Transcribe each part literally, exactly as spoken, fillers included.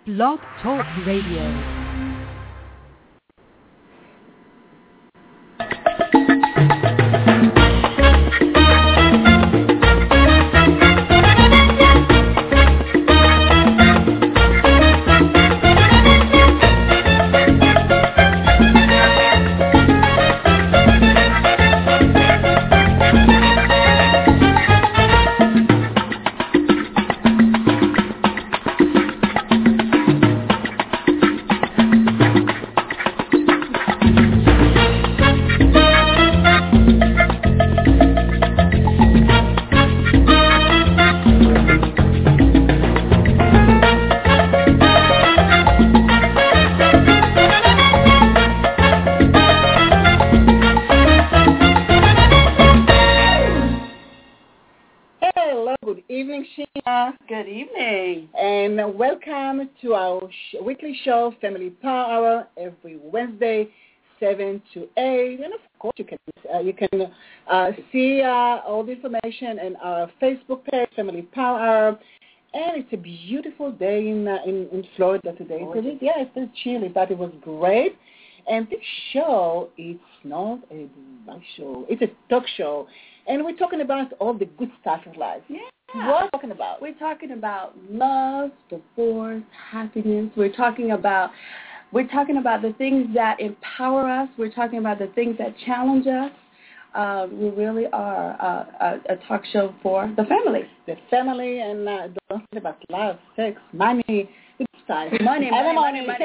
Blog Talk Radio. Good evening. And welcome to our sh- weekly show, Family Power Hour, every Wednesday, seven to eight. And of course, you can uh, you can uh, see uh, all the information in our Facebook page, Family Power Hour. And it's a beautiful day in uh, in, in Florida today. Oh, it's a, yeah, it's still chilly, but it was great. And this show, it's not a live show. It's a talk show. And we're talking about all the good stuff in life. Yeah. What are we talking about? We're talking about love, divorce, happiness. We're talking about we're talking about the things that empower us. We're talking about the things that challenge us. Um, we really are a, a, a talk show for the family. The family, and uh, don't think about love, sex, money, good stuff. Money, money, money, money.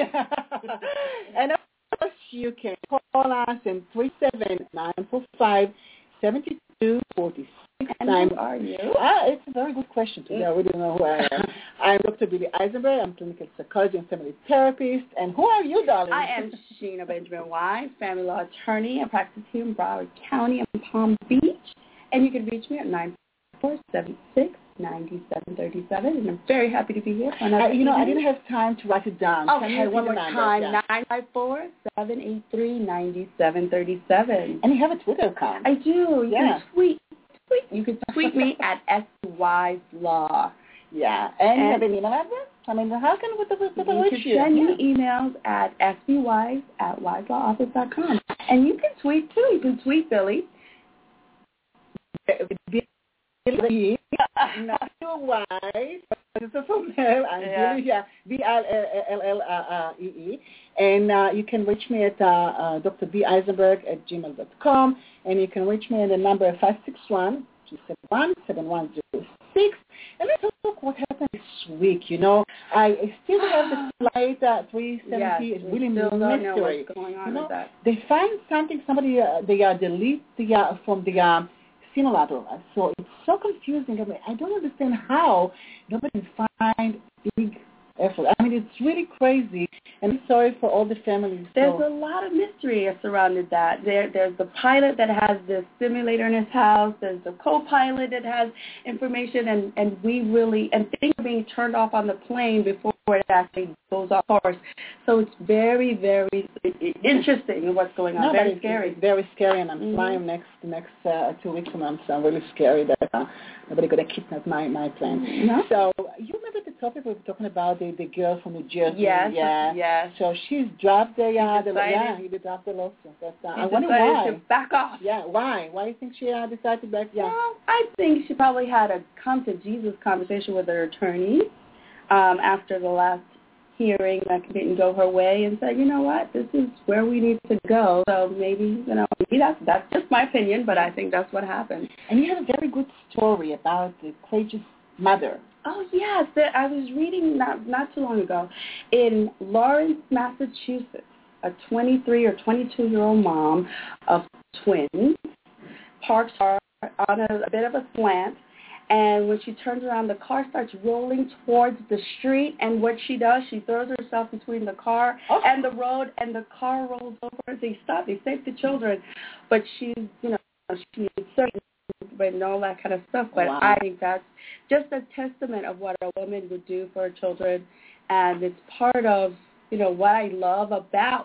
And of course, you can call us in three seven nine four five, seven two four six. And who are you? Ah, it's a very good question today. I really don't know who I am. I'm Doctor Billy Eisenberg. I'm clinical psychologist and family therapist. And who are you, darling? I am Sheena Benjamin Wise, family law attorney. I practice here in Broward County and Palm Beach. And you can reach me at nine four seven six, nine seven three seven. And I'm very happy to be here. Uh, you know, I didn't have time to write it down. Okay, one more time. Yeah. nine five four, seven eight three, nine seven three seven. And you have a Twitter account. I do. You yeah. can tweet. You can tweet me at S Wise Law. Yeah. And, and you have an email address? I mean, how can we people reach you? You can send yeah. me emails at s b wise at wise law office dot com. And you can tweet, too. You can tweet Billy. Billy, not your wife, it's a full name. I'm yeah. Billy, yeah, B L L L E E. And uh, you can reach me at uh, uh, D R B Eisenberg at gmail dot com. And you can reach me at the number five six one, two seven one, seven one zero six. And let's talk what happened this week. You know, I, I still have the flight uh, three seventy. Yes, it's really still mystery. Don't know what's going on you know, with that. They find something, somebody, uh, they uh, delete the, uh, from the uh, simulator. So it's so confusing. I mean, I don't understand how nobody can find big effort. I mean, it's really crazy. And I'm sorry for all the families. There's so. a lot of mystery surrounded that. There, There's the pilot that has the simulator in his house. There's the co-pilot that has information, and, and we really, and things are being turned off on the plane before it actually goes off course. So it's very, very interesting what's going on. No, very it's, scary. It's very scary, and I'm mm-hmm. flying next next uh, two weeks from now, so I'm really scary that uh, nobody going to kidnap my, my plane. No? So you remember the topic we were talking about, the, the girl from New Jersey? Yes, yeah. yes. So she's dropped the, uh, the decided, yeah, he dropped the lawsuit. But, uh, he I wonder why. to back off. Yeah, why? Why do you think she uh, decided to back yeah. Well, I think she probably had a come-to-Jesus conversation with her attorney um, after the last hearing that didn't go her way, and said, you know what, this is where we need to go. So maybe, you know, maybe that's, that's just my opinion, but I think that's what happened. And you have a very good story about the courageous mother. Oh, yes. I was reading not, not too long ago in Lawrence, Massachusetts, a twenty-three or twenty-two-year-old mom of twins parks her on a, a bit of a slant, and when she turns around, the car starts rolling towards the street, and what she does, she throws herself between the car oh. and the road, and the car rolls over. They stop. They save the children, but she's, you know, she needs surgery and all that kind of stuff. But wow. I think that's just a testament of what a woman would do for her children, and it's part of, you know, what I love about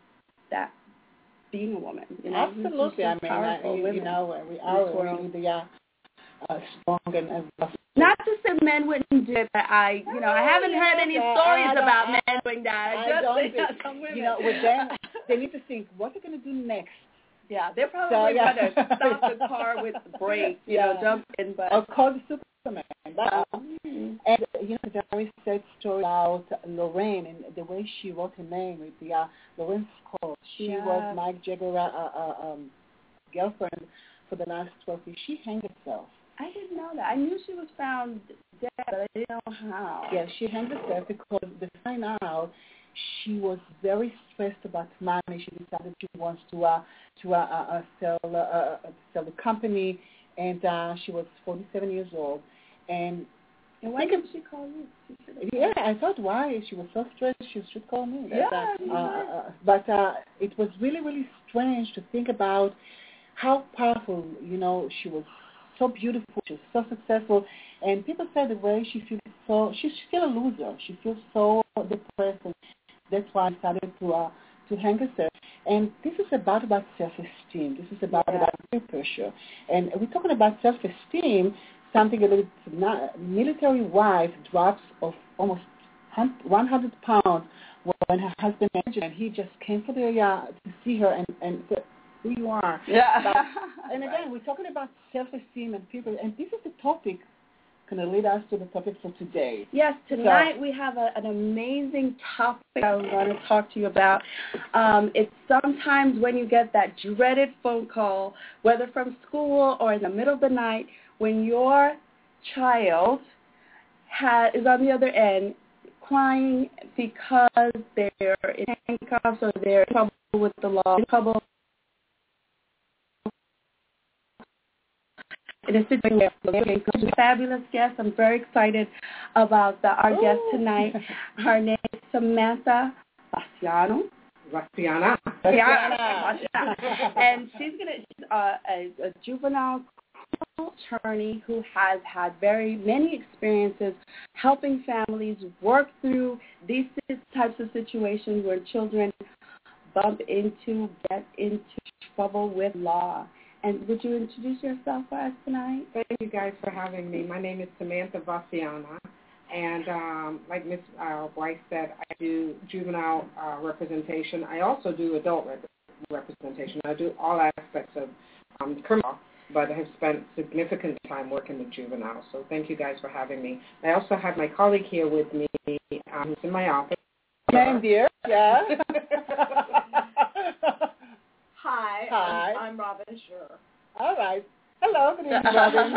that, being a woman. You know? Absolutely. I mean, uh, you, you know, we are really the uh, uh, strong and, and not to say men wouldn't do it, but I, you know, I haven't yeah, heard any I, stories I about I, men doing that. I Just don't say think, some women. you know, with them, they need to think, what are they going to do next? Yeah, they're probably So, yeah. going to stop the car with the brakes, you yeah. know, jump in, but... Or call the Superman. But, um, and, you know, the very sad story about Lorraine and the way she wrote her name with the uh, Lorraine Scott. She yeah. was Mike Jagger's uh, uh, um, girlfriend for the last twelve years. She hanged herself. I didn't know that. I knew she was found dead, but I didn't know how. Yeah, she hanged herself because they find out she was very stressed about money. She decided she wants to uh, to uh, uh, sell uh, uh, sell the company, and uh, she was forty-seven years old. And, and why didn't she call you? She yeah, I thought why she was so stressed she should call me. Yeah, uh, uh, uh, but uh, it was really really strange to think about how powerful. You know, she was so beautiful, she was so successful, and people say the way she feels so. She's still a loser. She feels so depressed. And that's why I decided to uh, to hang herself. And this is about about self-esteem. This is about yeah. about peer pressure. And we're talking about self-esteem. Something a little bit military wife drops of almost one hundred pounds when her husband and he just came for the uh, to see her and and said, who you are. Yeah. But, and again, we're talking about self-esteem and people, and this is the topic going to lead us to the topic for today. Yes, tonight so, we have a, an amazing topic I want to talk to you about. Um, it's sometimes when you get that dreaded phone call, whether from school or in the middle of the night, when your child ha- is on the other end crying because they're in handcuffs or they're in trouble with the law, in trouble in a situation where a fabulous guest. I'm very excited about the, our Ooh. guest tonight. Her name is Samantha Bassiano. Bassiana. Bassiana. And she's gonna she's uh, a, a juvenile attorney who has had very many experiences helping families work through these types of situations where children bump into, get into trouble with law. And would you introduce yourself for us tonight? Thank you guys for having me. My name is Samantha Bassiana, and um, like Miz Uh, Bryce said, I do juvenile uh, representation. I also do adult rep- representation. I do all aspects of um, criminal, but I have spent significant time working with juveniles. So thank you guys for having me. I also have my colleague here with me um, who's in my office. Name, dear. Yeah. Hi, Hi. I'm, I'm Robin Schur. All right. Hello, good evening, Robin.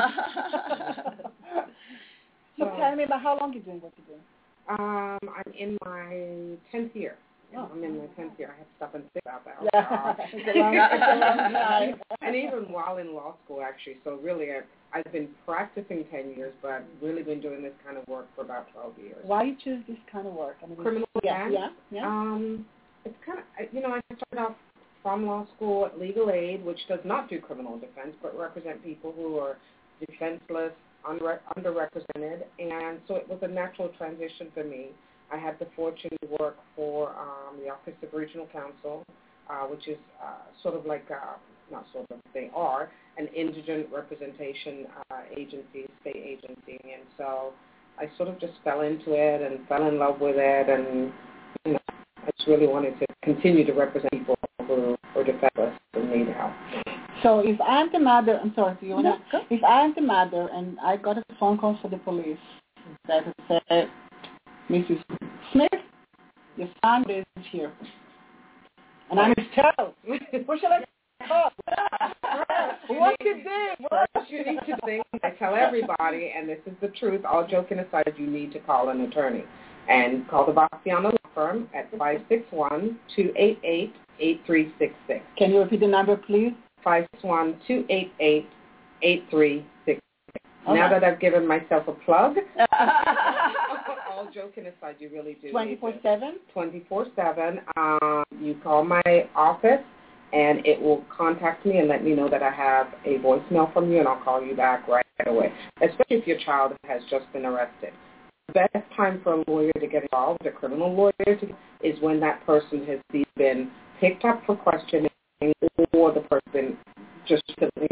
So so, tell me about how long you're doing what you're doing. Um, I'm in my tenth year. Oh. I'm in my tenth year. I have to stop and think about that. Yeah. It's a long, it's a long time. And even while in law school, actually. So really, I've, I've been practicing ten years, but I've really been doing this kind of work for about twelve years. Why you choose this kind of work? I mean, Criminal yeah, defense. yeah, yeah. Um, it's kind of, you know, I started off from law school at Legal Aid, which does not do criminal defense, but represent people who are defenseless, under, underrepresented, and so it was a natural transition for me. I had the fortune to work for um, the Office of Regional Counsel, uh, which is uh, sort of like, uh, not sort of, they are, an indigent representation uh, agency, state agency, and so I sort of just fell into it and fell in love with it, and you know, I just really wanted to continue to represent people who are defenseless and need help. So if I'm the mother, I'm sorry, do you want No, to? If I'm the mother and I got a phone call from the police that said, Missus Smith, your son is here, and I'm his child, what shall I call? What you did? What you need to think, I tell everybody, and this is the truth, all joking aside, you need to call an attorney. And call the Bassiano Law Firm at five six one, two eight eight, eight three six six. Can you repeat the number, please? five six one, two eight eight, eight three six six. Okay. Now that I've given myself a plug, all joking aside, you really do. twenty-four seven? twenty-four seven. Um, you call my office, and it will contact me and let me know that I have a voicemail from you, and I'll call you back right away, especially if your child has just been arrested. The best time for a lawyer to get involved, a criminal lawyer, to, is when that person has been picked up for questioning or the person just recently arrested.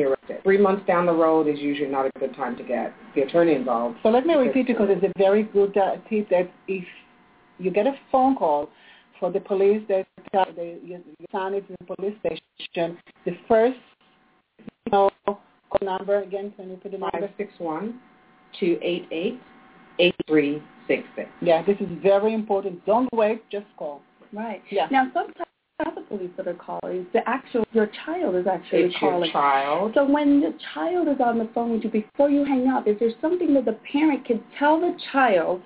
three months down the road is usually not a good time to get the attorney involved. So let me repeat because it's a very good uh, tip that if you get a phone call for the police that uh, the, your son is in the police station, the first you know, call number, again, can you put the number? five six one, two eight eight, eight three six six. Yeah, this is very important. Don't wait, just call. Right. Yeah. Now, sometimes the police that are calling, the actual, your child is actually It's calling. your child. So when the child is on the phone with you, before you hang up, is there something that the parent can tell the child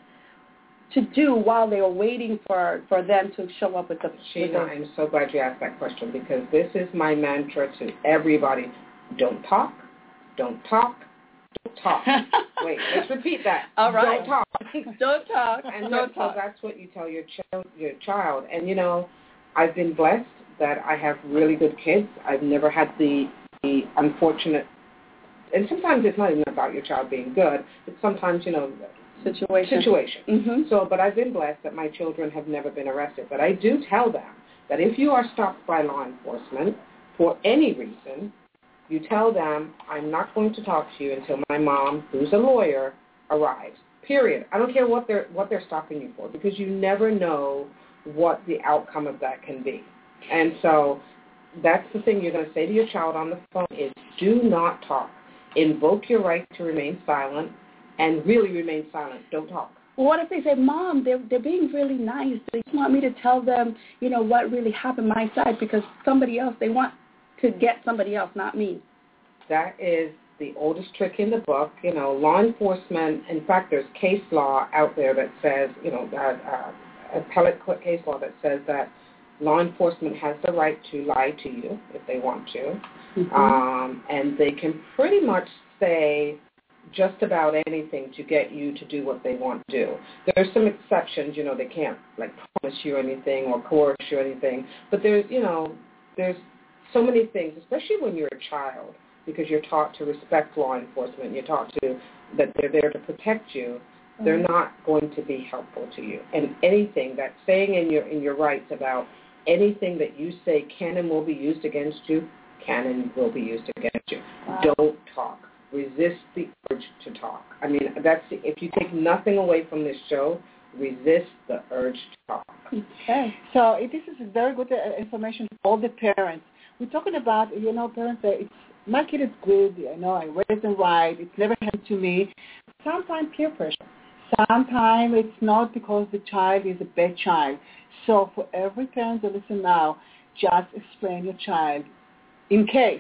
to do while they are waiting for, for them to show up with the... Sheena, I'm so glad you asked that question because this is my mantra to everybody. Don't talk, don't talk, don't talk. Wait, let's repeat that. All right. Don't talk. Don't talk. And don't so talk. that's what you tell your child, your child. And, you know, I've been blessed that I have really good kids. I've never had the, the unfortunate, and sometimes it's not even about your child being good. It's sometimes, you know, Situation. situation. Mm-hmm. So, but I've been blessed that my children have never been arrested. But I do tell them that if you are stopped by law enforcement for any reason, you tell them, I'm not going to talk to you until my mom, who's a lawyer, arrives. Period. I don't care what they're what they're stopping you for because you never know what the outcome of that can be. And so that's the thing you're going to say to your child on the phone is do not talk. Invoke your right to remain silent and really remain silent. Don't talk. Well, what if they say, Mom, they're, they're being really nice. They just want me to tell them, you know, what really happened my side because somebody else, they want to get somebody else, not me. That is the oldest trick in the book. You know, law enforcement, in fact, there's case law out there that says, you know, uh, uh, appellate case law that says that law enforcement has the right to lie to you if they want to. Mm-hmm. Um, and they can pretty much say just about anything to get you to do what they want to do. There's some exceptions, you know, they can't, like, promise you anything or coerce you anything. But there's, you know, there's so many things, especially when you're a child, because you're taught to respect law enforcement. You're taught to that they're there to protect you. Mm-hmm. They're not going to be helpful to you. And anything that's saying in your in your rights about anything that you say can and will be used against you, can and will be used against you. Wow. Don't talk. Resist the urge to talk. I mean, that's if you take nothing away from this show, resist the urge to talk. Okay. So this is very good uh, information for all the parents. We're talking about, you know, parents say, it's, my kid is good, you know, I raised them right, it's never happened to me. Sometimes peer pressure. Sometimes it's not because the child is a bad child. So for every parent that listen now, just explain your child in case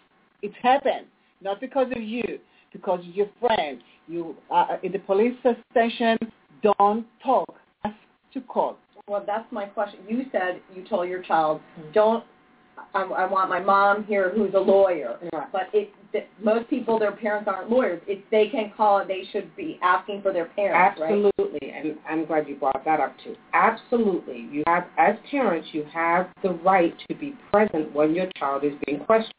it happened. Not because of you, because of your friend. You are in the police station, don't talk. Ask to call. Well, that's my question. You said you told your child, don't, I, I want my mom here who's a lawyer. Right. But it, the, most people, their parents aren't lawyers. If they can call it, they should be asking for their parents, Absolutely. right? And I'm glad you brought that up, too. Absolutely. You have, as parents, you have the right to be present when your child is being questioned.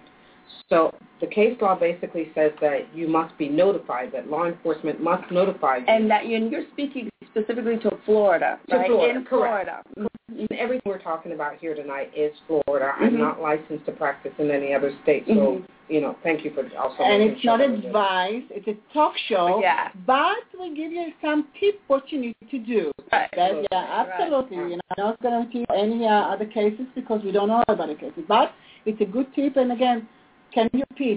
So the case law basically says that you must be notified, that law enforcement must notify you. And that you're, you're speaking specifically to Florida, to right? Florida, In correct. Florida. Mm-hmm. Everything we're talking about here tonight is Florida. Mm-hmm. I'm not licensed to practice in any other state, so, mm-hmm. you know, thank you for also And making it's sure not that advice, it's a talk show, yeah. but we give you some tips what you need to do. Right. That, yeah, absolutely. Right. You know, I'm not going to give any uh, other cases because we don't know about the cases, but it's a good tip, and again, can you repeat?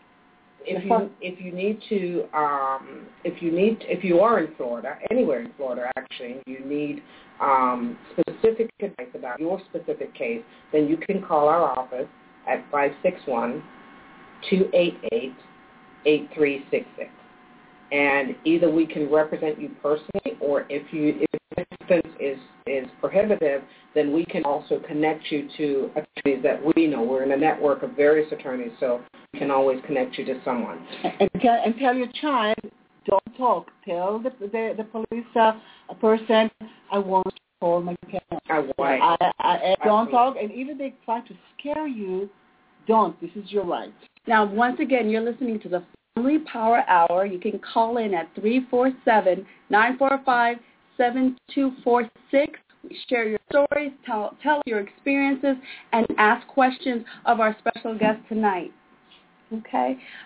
If you if you need to um, if you need if you are in Florida, anywhere in Florida actually, you need um, specific advice about your specific case, then you can call our office at five six one, two eight eight, eight three six six. And either we can represent you personally, or if you if distance is is prohibitive, then we can also connect you to attorneys that we know. We're in a network of various attorneys, so we can always connect you to someone. And, and tell your child, don't talk. Tell the the, the police uh, person, I want to call my parents. I, I, I, I don't talk, and even if they try to scare you, don't. This is your right. Now, once again, you're listening to the Family Power Hour. You can call in at three four seven, nine four five, seven two four six. Share your stories, tell, tell your experiences, and ask questions of our special guest tonight. Okay?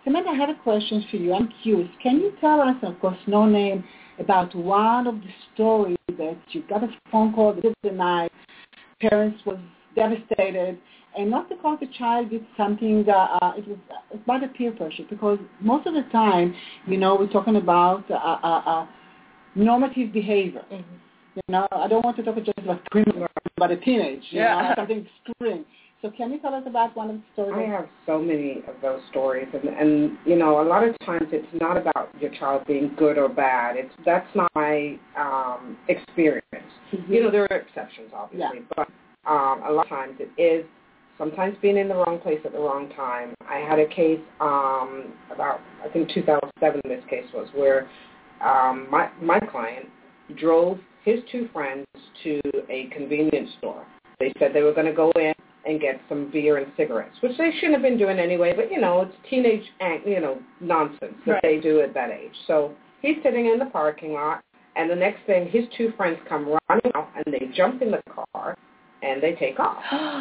Samantha, I have a question for you. I'm curious. Can you tell us, of course, no name, about one of the stories that you got a phone call the middle of the night, parents was devastated, and not because the child did something that uh, it was about a peer pressure, because most of the time, you know, we're talking about uh, uh, uh, normative behavior. Mm-hmm. You know, I don't want to talk just about criminal, but a teenage, you yeah. know, something extreme. So can you tell us about one of the stories? I have so many of those stories, and, and you know, a lot of times it's not about your child being good or bad. It's that's not my um, experience. Mm-hmm. You know, there are exceptions, obviously, yeah. but um, a lot of times it is sometimes being in the wrong place at the wrong time. I had a case um, about, I think two thousand seven this case was, where um, my my client drove his two friends to a convenience store. They said they were going to go in and get some beer and cigarettes, which they shouldn't have been doing anyway, but, you know, it's teenage, you know, nonsense that right. they do at that age. So he's sitting in the parking lot, and the next thing, his two friends come running out, and they jump in the car, and they take off.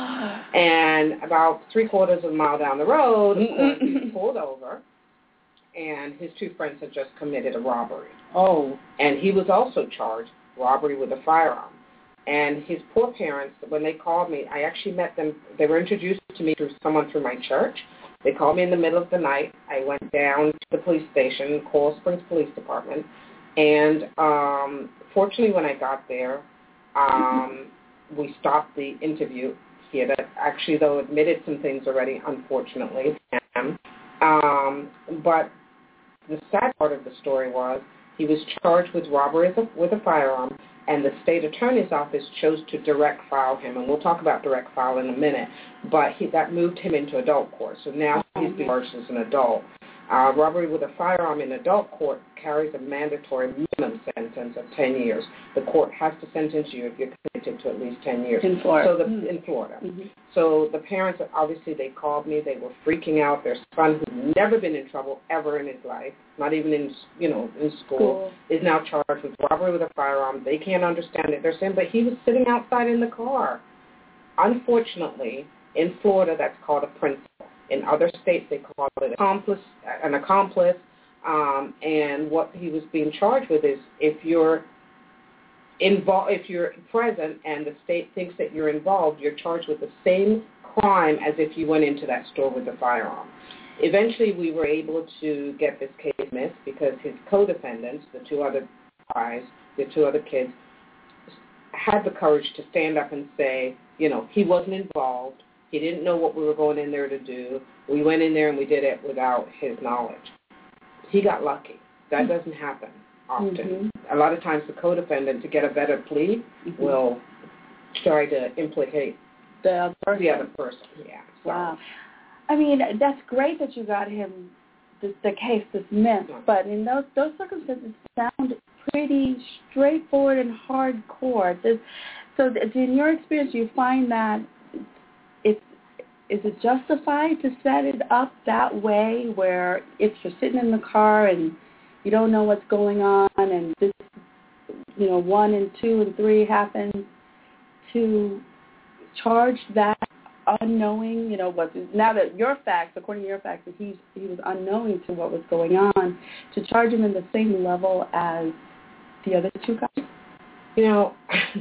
And about three-quarters of a mile down the road, of course, he's pulled over, and his two friends had just committed a robbery. Oh. And he was also charged robbery with a firearm. And his poor parents, when they called me, I actually met them. They were introduced to me through someone through my church. They called me in the middle of the night. I went down to the police station, Coral Springs Police Department. And um, fortunately, when I got there, um, we stopped the interview. He had actually, though, admitted some things already, unfortunately. Um, but the sad part of the story was he was charged with robbery with a firearm, and the state attorney's office chose to direct file him, and we'll talk about direct file in a minute, but he, that moved him into adult court, so now he's being charged as an adult. Uh, robbery with a firearm in adult court carries a mandatory minimum sentence of ten years. The court has to sentence you if you're committed to at least ten years. In Florida. So the, mm-hmm. In Florida. Mm-hmm. So the parents, obviously, they called me. They were freaking out. Their son, who's never been in trouble ever in his life, not even in, you know, in school, school, is now charged with robbery with a firearm. They can't understand it. They're saying, but he was sitting outside in the car. Unfortunately, in Florida, that's called a principal. In other states, they call it accomplice, an accomplice, um, and what he was being charged with is if you're involved, if you're present and the state thinks that you're involved, you're charged with the same crime as if you went into that store with a firearm. Eventually, we were able to get this case missed because his co-defendants, the two other guys, the two other kids, had the courage to stand up and say, you know, he wasn't involved. He didn't know what we were going in there to do. We went in there and we did it without his knowledge. He got lucky. That doesn't happen often. Mm-hmm. A lot of times the co-defendant, to get a better plea, mm-hmm. will try to implicate the other person. The other person. Yeah. So. Wow. I mean, that's great that you got him, the, the case dismissed, mm-hmm. but in those, those circumstances sound pretty straightforward and hardcore. This, so in your experience, you find that It's, is it justified to set it up that way where if you're sitting in the car and you don't know what's going on and this, you know, one and two and three happen to charge that unknowing, you know, what, now that your facts, according to your facts, that he's, he was unknowing to what was going on, to charge him in the same level as the other two guys? You know,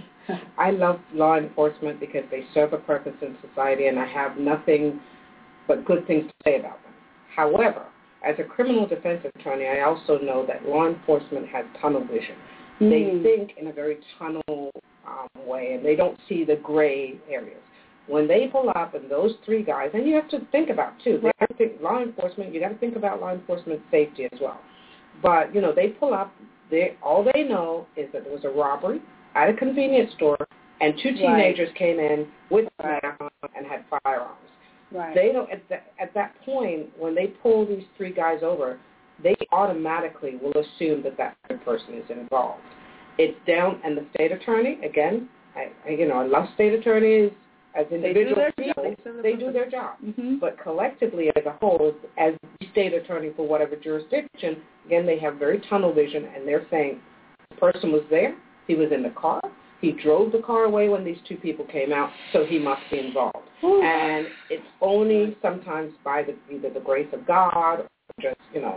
I love law enforcement because they serve a purpose in society, and I have nothing but good things to say about them. However, as a criminal defense attorney, I also know that law enforcement has tunnel vision. Mm. They think in a very tunnel um, way, and they don't see the gray areas. When they pull up, and those three guys, and you have to think about, too, they have to think, law enforcement, you got to think about law enforcement safety as well. But, you know, they pull up, they all they know is that there was a robbery at a convenience store, and two teenagers right. came in with firearms and had firearms. Right. They don't at, the, at that point when they pull these three guys over, they automatically will assume that that third person is involved. It's down, and the state attorney again. I, I you know I love state attorneys as individual they people. They, they do their job, mm-hmm. but collectively as a whole, as the state attorney for whatever jurisdiction, again they have very tunnel vision, and they're saying the person was there. He was in the car. He drove the car away when these two people came out, so he must be involved. Ooh. And it's only sometimes by the, either the grace of God or you know,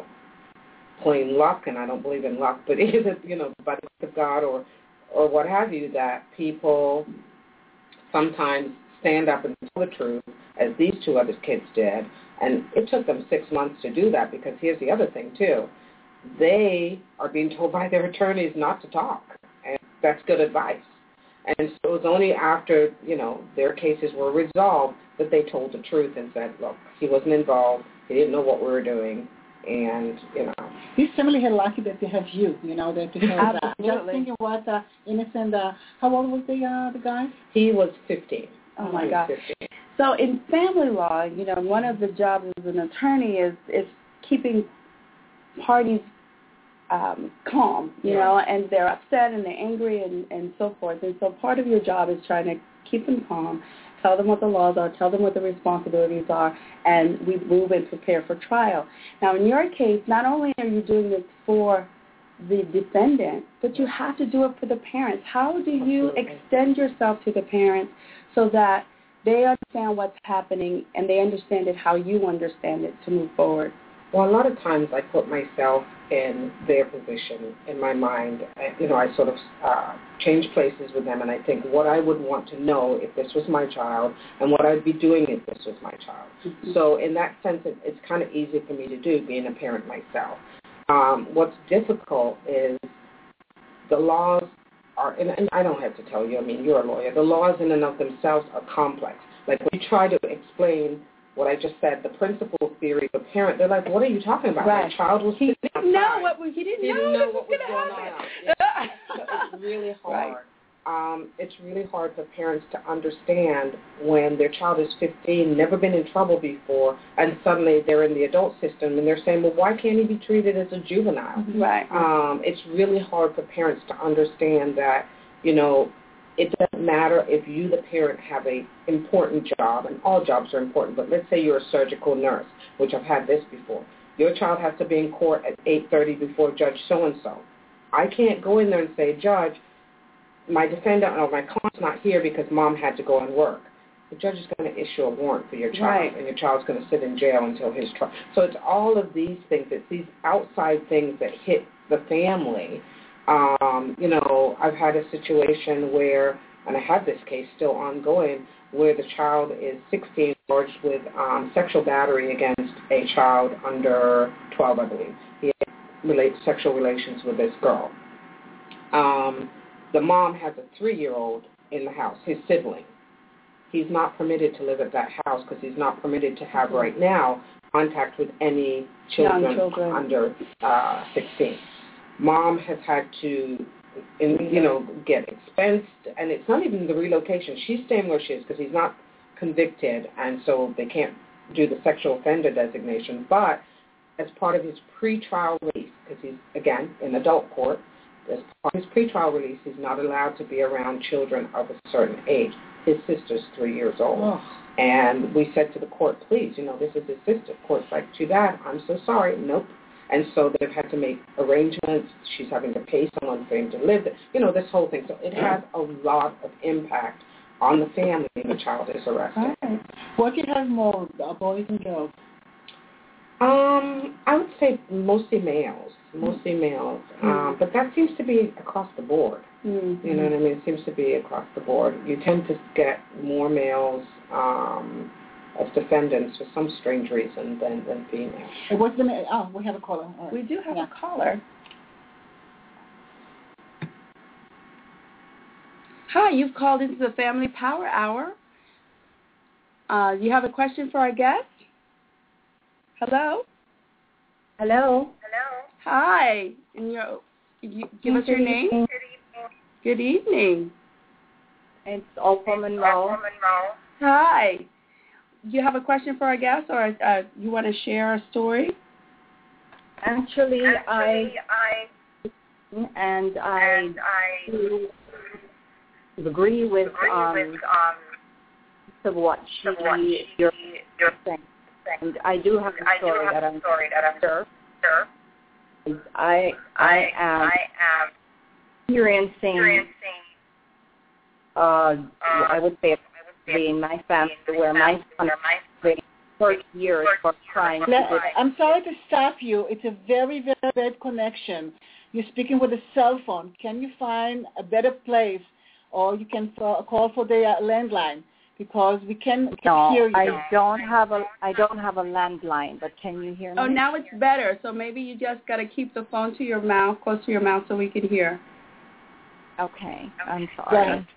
plain luck, and I don't believe in luck, but either, you know, by the grace of God or, or what have you, that people sometimes stand up and tell the truth, as these two other kids did, and it took them six months to do that, because here's the other thing, too. They are being told by their attorneys not to talk, and that's good advice. And so it was only after, you know, their cases were resolved that they told the truth and said, look, he wasn't involved, he didn't know what we were doing, and, you know. This family had lucky that they have you, you know, that because uh, just thinking what uh, innocent, uh, how old was the, uh, the guy? He was fifteen. Oh, my God. So in family law, you know, one of the jobs as an attorney is, is keeping parties um, calm, you yeah. know, and they're upset and they're angry and, and so forth. And so part of your job is trying to keep them calm, tell them what the laws are, tell them what the responsibilities are, and we move and prepare for trial. Now, in your case, not only are you doing this for the defendant, but you have to do it for the parents. How do you Absolutely. extend yourself to the parents so that they understand what's happening and they understand it how you understand it to move forward? Well, a lot of times I put myself in their position in my mind. I, you know, I sort of uh, change places with them, and I think what I would want to know if this was my child and what I'd be doing if this was my child. Mm-hmm. So in that sense, it, it's kind of easy for me to do, being a parent myself. Um, what's difficult is the laws are, and, and I don't have to tell you, I mean, you're a lawyer, the laws in and of themselves are complex. Like when you try to explain what I just said, the principal theory of a parent, they're like, what are you talking about? Right. My child was he sitting didn't outside. know what was, he didn't, he know, didn't know what what was, was going on. on. Yeah. So it's really hard. Right. Um, it's really hard for parents to understand when their child is fifteen, never been in trouble before, and suddenly they're in the adult system, and they're saying, well, why can't he be treated as a juvenile? Right. Um, it's really hard for parents to understand that, you know, it doesn't matter if you, the parent, have a important job, and all jobs are important, but let's say you're a surgical nurse, which I've had this before. Your child has to be in court at eight thirty before Judge so-and-so. I can't go in there and say, Judge, my defendant or my client's not here because mom had to go and work. The judge is going to issue a warrant for your child, right. and your child's going to sit in jail until his trial. So it's all of these things. It's these outside things that hit the family. Um, you know, I've had a situation where, and I have this case still ongoing, where the child is sixteen, charged with um, sexual battery against a child under twelve, I believe. He had relate, sexual relations with this girl. Um, the mom has a three-year-old in the house, his sibling. He's not permitted to live at that house because he's not permitted to have right now contact with any children, children. under uh, sixteen. Mom has had to, in, you know, get expensed, and it's not even the relocation. She's staying where she is because he's not convicted, and so they can't do the sexual offender designation. But as part of his pretrial release, because he's, again, in adult court, as part of his pretrial release, he's not allowed to be around children of a certain age. His sister's three years old. Oh. And we said to the court, please, you know, this is his sister. Court's like, too bad. I'm so sorry. Nope. And so they've had to make arrangements. She's having to pay someone for him to live there. You know, this whole thing. So it has a lot of impact on the family when the child is arrested. Right. What do you have more, uh, boys and girls? Um, I would say mostly males, mostly males. Mm-hmm. Um, but that seems to be across the board. Mm-hmm. You know what I mean? It seems to be across the board. You tend to get more males um, as defendants for some strange reason than, than females. And what's the ma- oh, we have a caller. Right. We do have yeah. a caller. Hi, you've called into the Family Power Hour. Uh, you have a question for our guest? Hello? Hello. Hello. Hi. And your, you, give us your name. Good evening. Good evening. It's Oprah Monroe. Hi. You have a question for our guest, or uh, you want to share a story? Actually, Actually I, I and I, and I agree with agree um, with, um what she what you're, you're saying. And I do have a story, have that, I'm story that I'm sure. sure. I I am, I am experiencing, experiencing uh, uh, I would say, I would say in my family where my son thirty years for trying to Let, get... I'm sorry to stop you. It's a very, very bad connection. You're speaking with a cell phone. Can you find a better place, or you can uh, call for the uh, landline, because we can, can no, hear you. I don't have a I don't have a landline, but can you hear me? Oh, now it's better. So maybe you just got to keep the phone to your mouth, close to your mouth, so we can hear. Okay, I'm sorry. Right.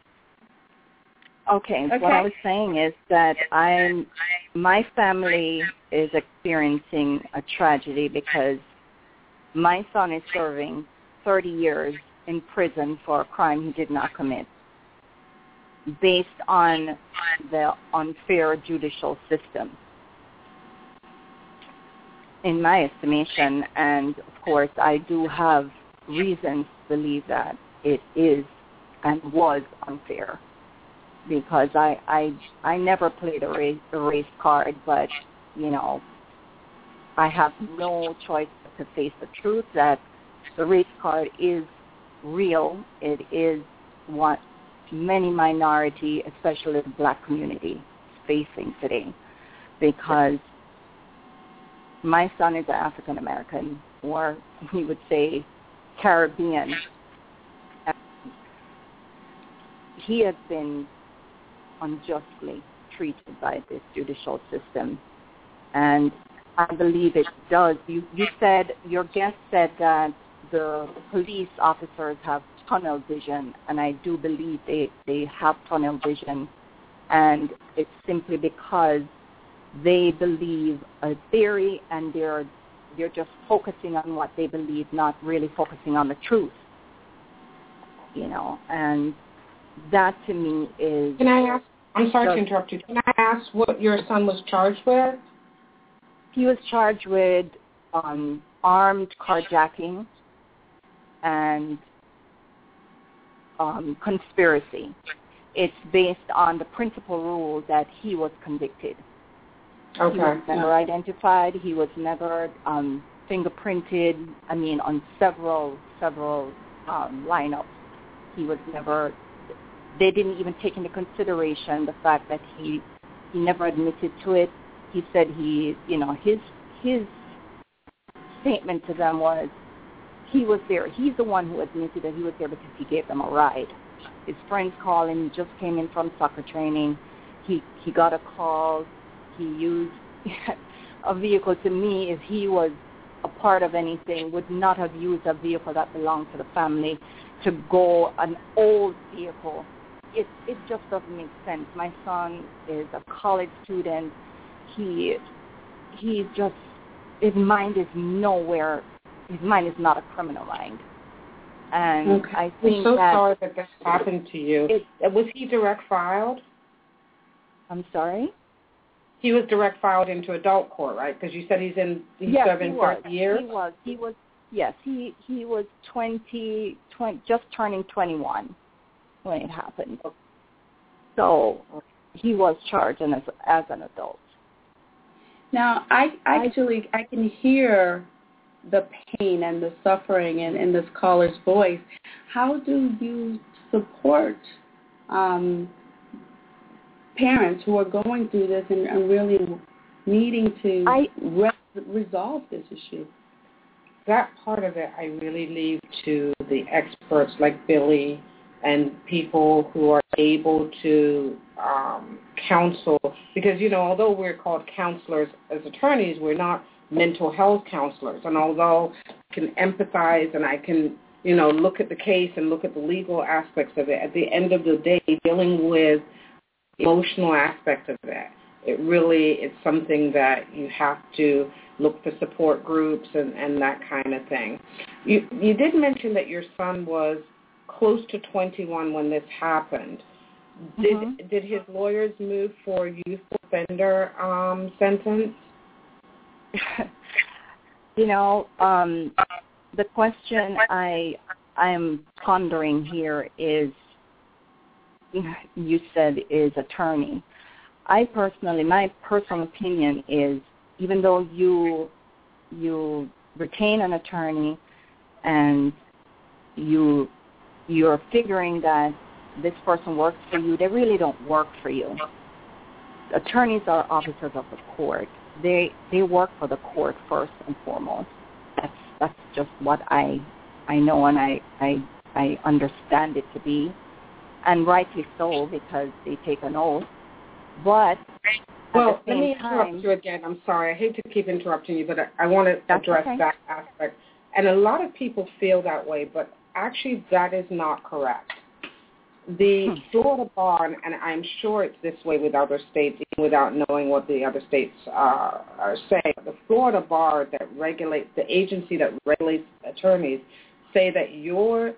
Okay, Okay. what I was saying is that I'm, my family is experiencing a tragedy because my son is serving thirty years in prison for a crime he did not commit, based on the unfair judicial system. In my estimation, and of course I do have reasons to believe that it is and was unfair, because I I, I never played a race, a race card, but, you know, I have no choice but to face the truth that the race card is real. It is what many minority, especially the black community, is facing today, because my son is African American, or we would say Caribbean. He has been unjustly treated by this judicial system, and I believe it does. You, you said, your guest said that the police officers have tunnel vision, and I do believe they, they have tunnel vision, and it's simply because they believe a theory and they're they're just focusing on what they believe, not really focusing on the truth. You know, and that to me is... Can I ask, I'm sorry does, to interrupt you, can I ask what your son was charged with? He was charged with um, armed carjacking and um, conspiracy. It's based on the principal rule that he was convicted. Okay. He was never identified. He was never um, fingerprinted. I mean, on several, several um, lineups. He was never, they didn't even take into consideration the fact that he he never admitted to it. He said he, you know, his his statement to them was he was there. He's the one who admitted that he was there because he gave them a ride. His friends called him. He just came in from soccer training. He he got a call. He used a vehicle. To me, if he was a part of anything, would not have used a vehicle that belonged to the family to go an old vehicle. It it just doesn't make sense. My son is a college student. He he's just, his mind is nowhere. His mind is not a criminal mind. And okay. I think I'm so that sorry that this happened to you. It, was he direct filed? I'm sorry? He was direct filed into adult court, right? Because you said he's in he's yes, serving he was. thirty years. He was. He was. Yes, he he was twenty, twenty, just turning twenty-one when it happened. So he was charged as as an adult. Now, I actually I can hear the pain and the suffering in, in this caller's voice. How do you support um, parents who are going through this and, and really needing to I, re- resolve this issue? That part of it I really leave to the experts like Billy and people who are able to um, counsel, because, you know, although we're called counselors as attorneys, we're not mental health counselors. And although I can empathize and I can, you know, look at the case and look at the legal aspects of it, at the end of the day, dealing with emotional aspects of it, it really is something that you have to look for support groups and, and that kind of thing. You, you did mention that your son was close to twenty-one when this happened. Did mm-hmm. did his lawyers move for youth offender um, sentence? You know, um, the question I I'm pondering here is, you said is attorney. I personally, my personal opinion is, even though you you retain an attorney and you you're figuring that this person works for you, they really don't work for you. attorneys are officers of the court. They they work for the court first and foremost. That's that's just what I I know and I I, I understand it to be, and rightly so because they take an oath. But well, let me time, interrupt you again. I'm sorry. I hate to keep interrupting you, but I, I want to address okay. that aspect. And a lot of people feel that way, but actually that is not correct. The hmm. Florida bar, and I'm sure it's this way with other states, even without knowing what the other states uh, are saying, the Florida bar that regulates, the agency that regulates attorneys, say that your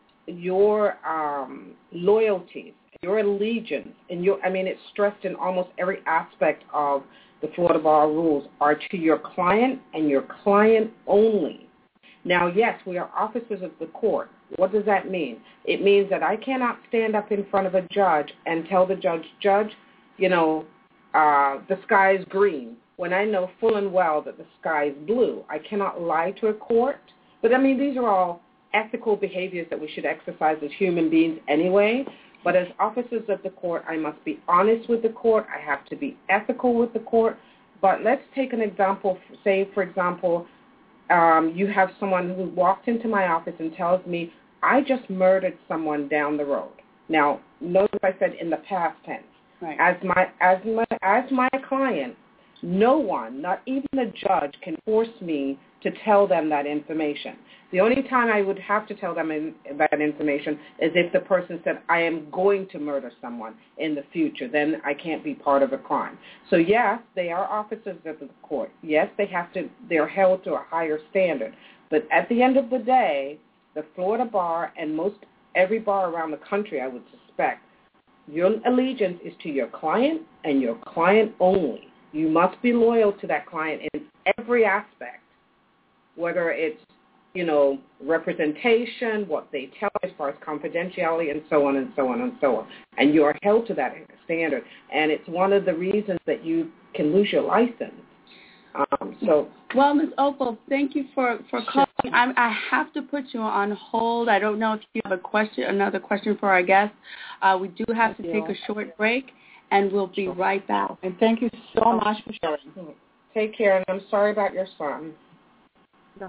your um, loyalties, your allegiance, and your, I mean, it's stressed in almost every aspect of the Florida bar rules, are to your client and your client only. Now, yes, we are officers of the court. What does that mean? It means that I cannot stand up in front of a judge and tell the judge, Judge, you know, uh, the sky is green, when I know full and well that the sky is blue. I cannot lie to a court. But, I mean, these are all ethical behaviors that we should exercise as human beings anyway. But as officers of the court, I must be honest with the court. I have to be ethical with the court. But let's take an example. Say, for example, um, you have someone who walks into my office and tells me, I just murdered someone down the road. Now, notice I said in the past tense. Right. As my as my as my client, no one, not even the judge, can force me to tell them that information. The only time I would have to tell them in, that information is if the person said, I am going to murder someone in the future. Then I can't be part of a crime. So, yes, they are officers of the court. Yes, they have to, they're held to a higher standard. But at the end of the day, the Florida bar and most every bar around the country, I would suspect, your allegiance is to your client and your client only. You must be loyal to that client in every aspect, whether it's, you know, representation, what they tell as far as confidentiality, and so on and so on and so on. And you are held to that standard. And it's one of the reasons that you can lose your license. Um, so, well, Miz Opal, thank you for, for calling. I, I have to put you on hold. I don't know if you have a question, another question for our guest. Uh, we do have to take a short break, and we'll be right back. And thank you so much for sharing. Take care, and I'm sorry about your son. No.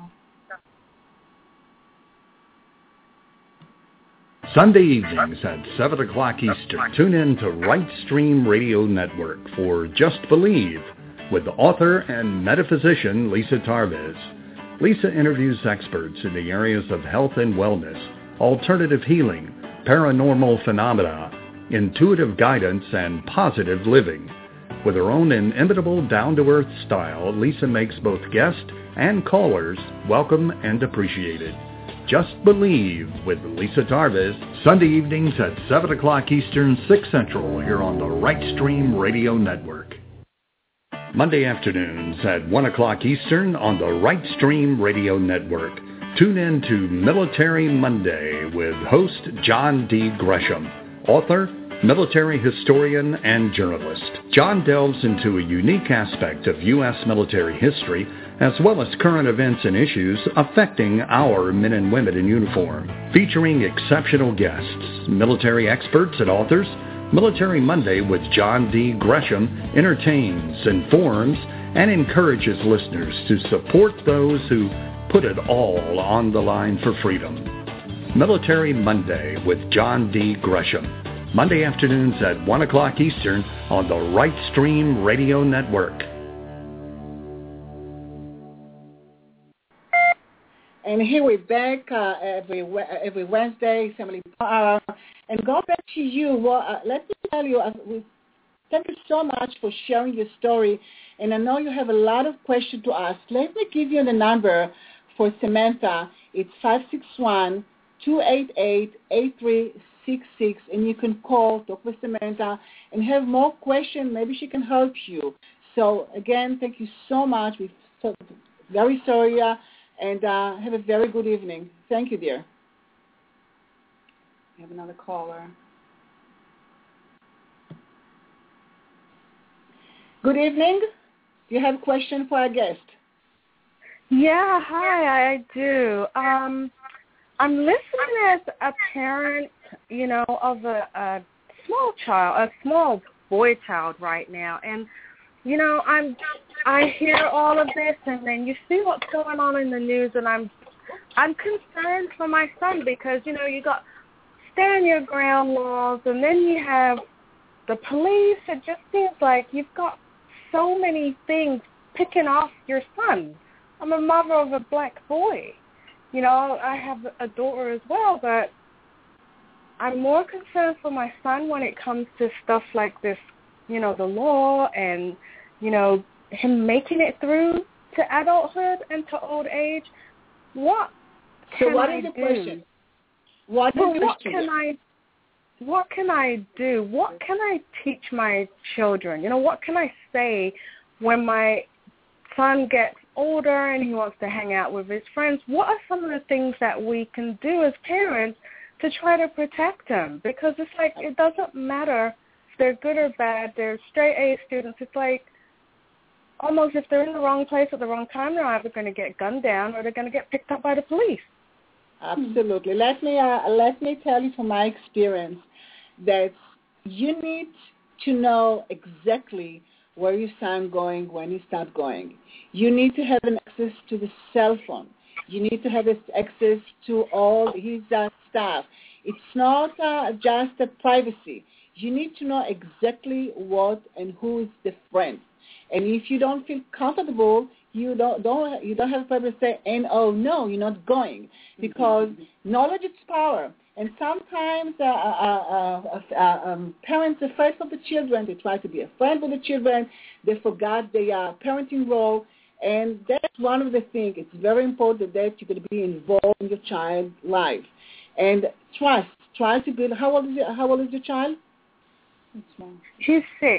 Sunday evenings at seven o'clock Eastern, tune in to Right Stream Radio Network for Just Believe with author and metaphysician Lisa Tarvis. Lisa interviews experts in the areas of health and wellness, alternative healing, paranormal phenomena, intuitive guidance, and positive living. With her own inimitable down-to-earth style, Lisa makes both guests and callers welcome and appreciated. Just Believe with Lisa Tarvis, Sunday evenings at seven o'clock Eastern, six Central, here on the Right Stream Radio Network. Monday afternoons at one o'clock Eastern on the Right Stream Radio Network. Tune in to Military Monday with host John D. Gresham, author, military historian, and journalist. John delves into a unique aspect of U S military history, as well as current events and issues affecting our men and women in uniform. Featuring exceptional guests, military experts and authors, Military Monday with John D. Gresham entertains, informs, and encourages listeners to support those who put it all on the line for freedom. Military Monday with John D. Gresham. Monday afternoons at one o'clock Eastern on the Right Stream Radio Network. And here we're back uh, every every Wednesday, Assembly Hour. And go back to you. Well, uh, let me tell you, uh, we, thank you so much for sharing your story. And I know you have a lot of questions to ask. Let me give you the number for Samantha. It's five six one, two eight eight, eight three six six. And you can call, talk with Samantha, and have more questions. Maybe she can help you. So, again, thank you so much. We're so very sorry. Uh, And uh, have a very good evening. Thank you, dear. We have another caller. Good evening. Do you have a question for our guest? Yeah, hi, I do. Um, I'm listening as a parent, you know, of a, a small child, a small boy child right now. And, you know, I'm, I hear all of this, and then you see what's going on in the news, and I'm, I'm concerned for my son because, you know, you got stand your ground laws, and then you have the police. It just seems like you've got so many things picking off your son. I'm a mother of a black boy. You know, I have a daughter as well, but I'm more concerned for my son when it comes to stuff like this, you know, the law and, you know, him making it through to adulthood and to old age. What So can what I is the do? question? What is well, the what question? can I what can I do? What can I teach my children? You know, what can I say when my son gets older and he wants to hang out with his friends? What are some of the things that we can do as parents to try to protect them? Because it's like it doesn't matter if they're good or bad. They're straight A students. It's like almost if they're in the wrong place at the wrong time, they're either going to get gunned down or they're going to get picked up by the police. Absolutely. Let me uh, let me tell you from my experience that you need to know exactly where your son going when he starts going. You need to have an access to the cell phone. You need to have access to all his uh, stuff. It's not uh, just a privacy. You need to know exactly what and who is the friend. And if you don't feel comfortable, you don't don't you don't have a problem to say, and oh no, you're not going, because mm-hmm. knowledge is power. And sometimes uh, uh, uh, uh, um, parents are afraid of the children. They try to be a friend with the children. They forgot their uh, parenting role, and that's one of the things. It's very important that you're going to be involved in your child's life, and trust. Try to build. How old is your, How old is your child? She's six.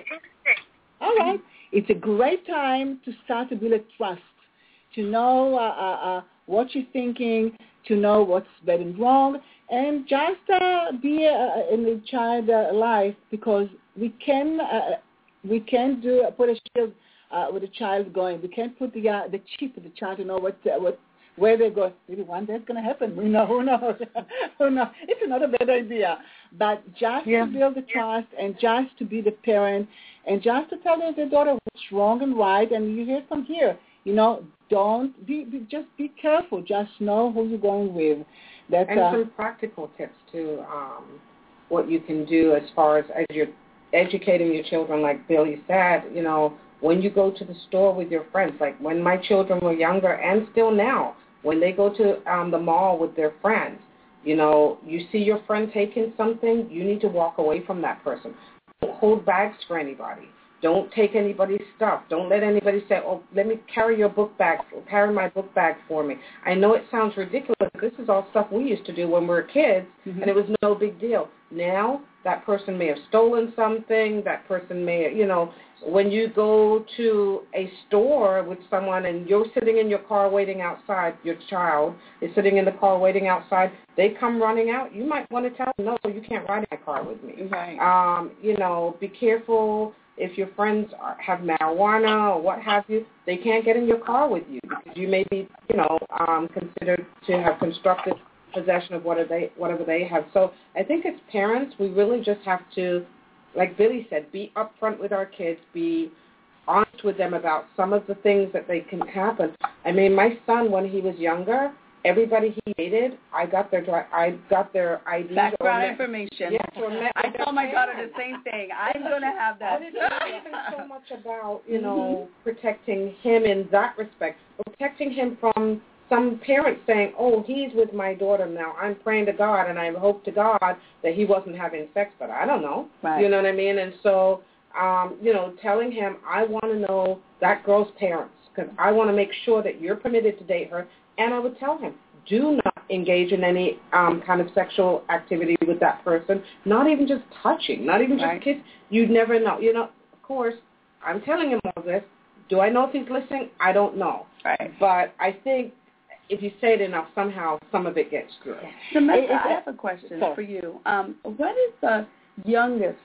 All right. It's a great time to start to build a trust, to know uh, uh, uh, what you're thinking, to know what's bad and wrong, and just uh, be uh, in the child's uh, life, because we can uh, we can do put a shield uh, with the child going. We can't put the uh, the chip with the child to know what uh, what where they go. Maybe one day it's going to happen. We know who knows who knows. It's not a bad idea, but just yeah. to build the trust and just to be the parent and just to tell the daughter what's wrong and right. And you hear from here, you know, don't be, be just be careful. Just know who you're going with. That's, and uh, some practical tips too. Um, what you can do as far as as you're educating your children, like Billy said, you know, when you go to the store with your friends, like when my children were younger and still now, when they go to um, the mall with their friends, you know, you see your friend taking something, you need to walk away from that person. Don't hold bags for anybody. Don't take anybody's stuff. Don't let anybody say, oh, let me carry your book bag, carry my book bag for me. I know it sounds ridiculous. This is all stuff we used to do when we were kids, mm-hmm. and it was no big deal. Now, that person may have stolen something. That person may have, you know, when you go to a store with someone and you're sitting in your car waiting outside, your child is sitting in the car waiting outside, they come running out, you might want to tell them, no, you can't ride in my car with me. Right. Um, you know, be careful. If your friends are, have marijuana or what have you, they can't get in your car with you because you may be, you know, um, considered to have constructive possession of whatever they, whatever they have. So I think as parents, we really just have to, like Billy said, be upfront with our kids, be honest with them about some of the things that they can happen. I mean, my son, when he was younger, everybody he dated, I got their I got their I D. Background information. Yes, or met I tell my daughter the same thing. I'm going to have that. But it's not even so much about, you know, mm-hmm. protecting him in that respect, protecting him from some parents saying, oh, he's with my daughter now. I'm praying to God, and I hope to God that he wasn't having sex, but I don't know. Right. You know what I mean? And so, um, you know, telling him, I want to know that girl's parents because I want to make sure that you're permitted to date her. And I would tell him, do not engage in any um, kind of sexual activity with that person, not even just touching, not even just right. kiss. You'd never know. You know, of course, I'm telling him all this. Do I know if he's listening? I don't know. Right. But I think if you say it enough, somehow some of it gets through. Samantha, I have a question for you. Um, what is the youngest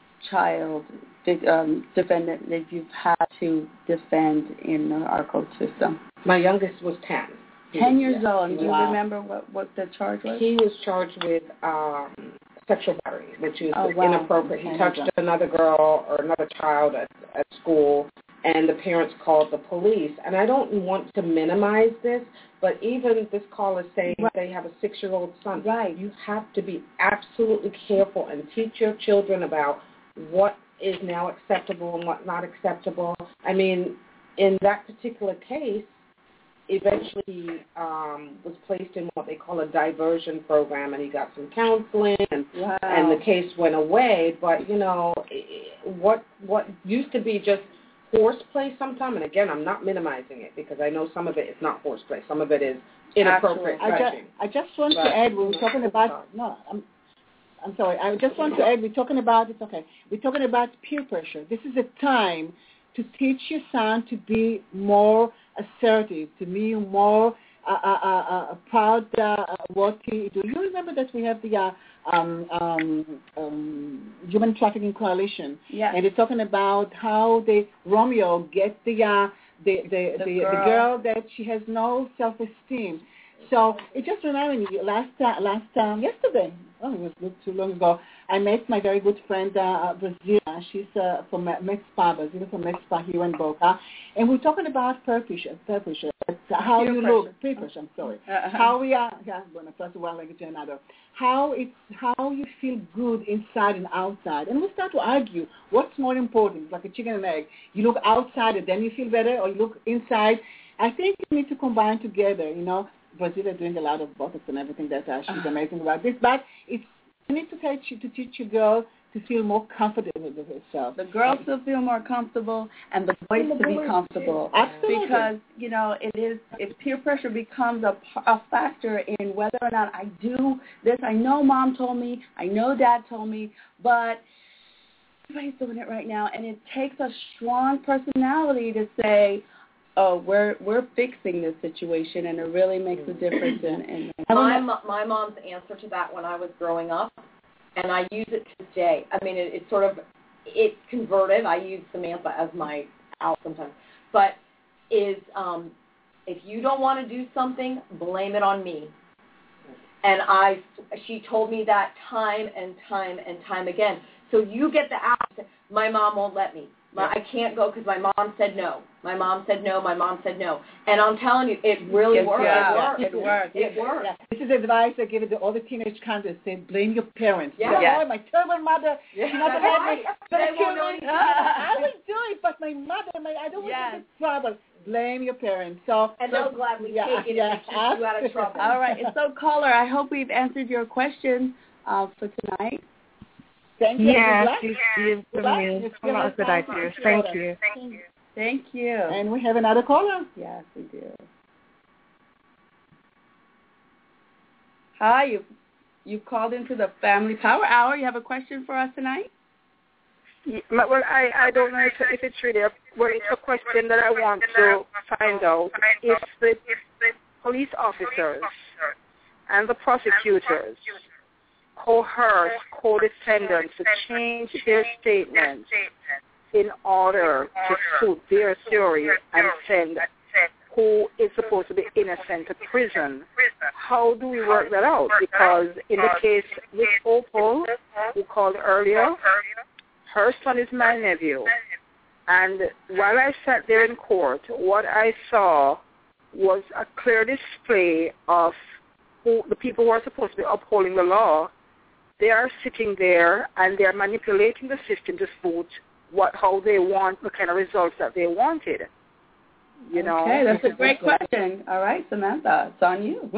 child um, defendant that you've had to defend in our court system? My youngest was ten. Ten years old. Do you wow. remember what, what the charge was? He was charged with um, sexual battery, which is Oh, wow. inappropriate. He touched another girl or another child at, at school, and the parents called the police. And I don't want to minimize this, but even this call is saying right. they have a six-year-old son. Right. You have to be absolutely careful and teach your children about what is now acceptable and what not acceptable. I mean, in that particular case, eventually um, was placed in what they call a diversion program, and he got some counseling, and wow. and the case went away. But, you know, what what used to be just horseplay sometime, and again, I'm not minimizing it because I know some of it is not horseplay. Some of it is inappropriate I just, I just want but, to add, we were talking about, no, I'm, I'm sorry, I just want to add, we're talking about, it's okay, we're talking about peer pressure. This is a time to teach your son to be more assertive, to be more uh, uh, uh, proud uh, what he do. You remember that we have the uh, um, um, um, Human Trafficking Coalition, yeah. and they're talking about how the Romeo get the uh, the the, the, the, girl. the girl that she has no self-esteem. So it just reminded me last uh, last um, yesterday. Oh, it was not too long ago. I met my very good friend uh, Brazila. She's uh, from MedSpa, Brazila from MedSpa here in Boca, and we're talking about peer pressure, peer pressure, how peer you pressure. look, peer pressure. I'm sorry. Uh-huh. How we are, yeah, bueno, first one language and another. How it's how you feel good inside and outside, and we start to argue what's more important. It's like a chicken and egg. You look outside and then you feel better, or you look inside. I think you need to combine together. You know. Brazil is doing a lot of Botox and everything that uh, she's amazing about this, but it's you need to teach to teach your girl to feel more confident with herself. The girls to feel more comfortable, and the boys to be comfortable. Absolutely. Because you know it is if peer pressure becomes a, a factor in whether or not I do this. I know mom told me, I know dad told me, but everybody's doing it right now, and it takes a strong personality to say, oh, we're we're fixing this situation, and it really makes a difference. In, in my my mom's answer to that when I was growing up, and I use it to this day. I mean, it, it's sort of it's converted. I use Samantha as my out sometimes, but is um, if you don't want to do something, blame it on me. And I, she told me that time and time and time again. So you get the out. My mom won't let me. My, I can't go because my mom said no. My mom said no. My mom said no. And I'm telling you, it really It works. yeah, It works. It works. It works. Yeah. This is advice I give it to all the teenage candidates. Say, blame your parents. Yeah. Yeah. Oh, my terrible mother. Yeah. She not That's had right. me. They Gonna won't kill know me. anything. I will do it, but my mother, my, I don't want Yes. to get in trouble. Blame your parents. So, And so, they'll gladly yeah, take it yeah, if it keeps you out of trouble. All right. And so, caller, I hope we've answered your question uh, for tonight. Thank you. Yes, Good you luck. did for me. Good What luck. else did I do? Thank you. Thank you. Thank you. And we have another caller. Yes, we do. Hi, you you've called into the Family Power Hour. You have a question for us tonight? Yeah, well, I, I don't know if, if it's really a, well, it's a question that I want to find out. If the police officers and the prosecutors coerce co-defendants to change their statements in order to suit their theory and send who is supposed to be innocent to prison, how do we work that out? Because in the case with Opal, who called earlier, her son is my nephew. And while I sat there in court, what I saw was a clear display of who the people who are supposed to be upholding the law. They are sitting there and they are manipulating the system to suit what how they want, the kind of results that they wanted. You know? Okay, that's a great question. All right, Samantha, it's on you.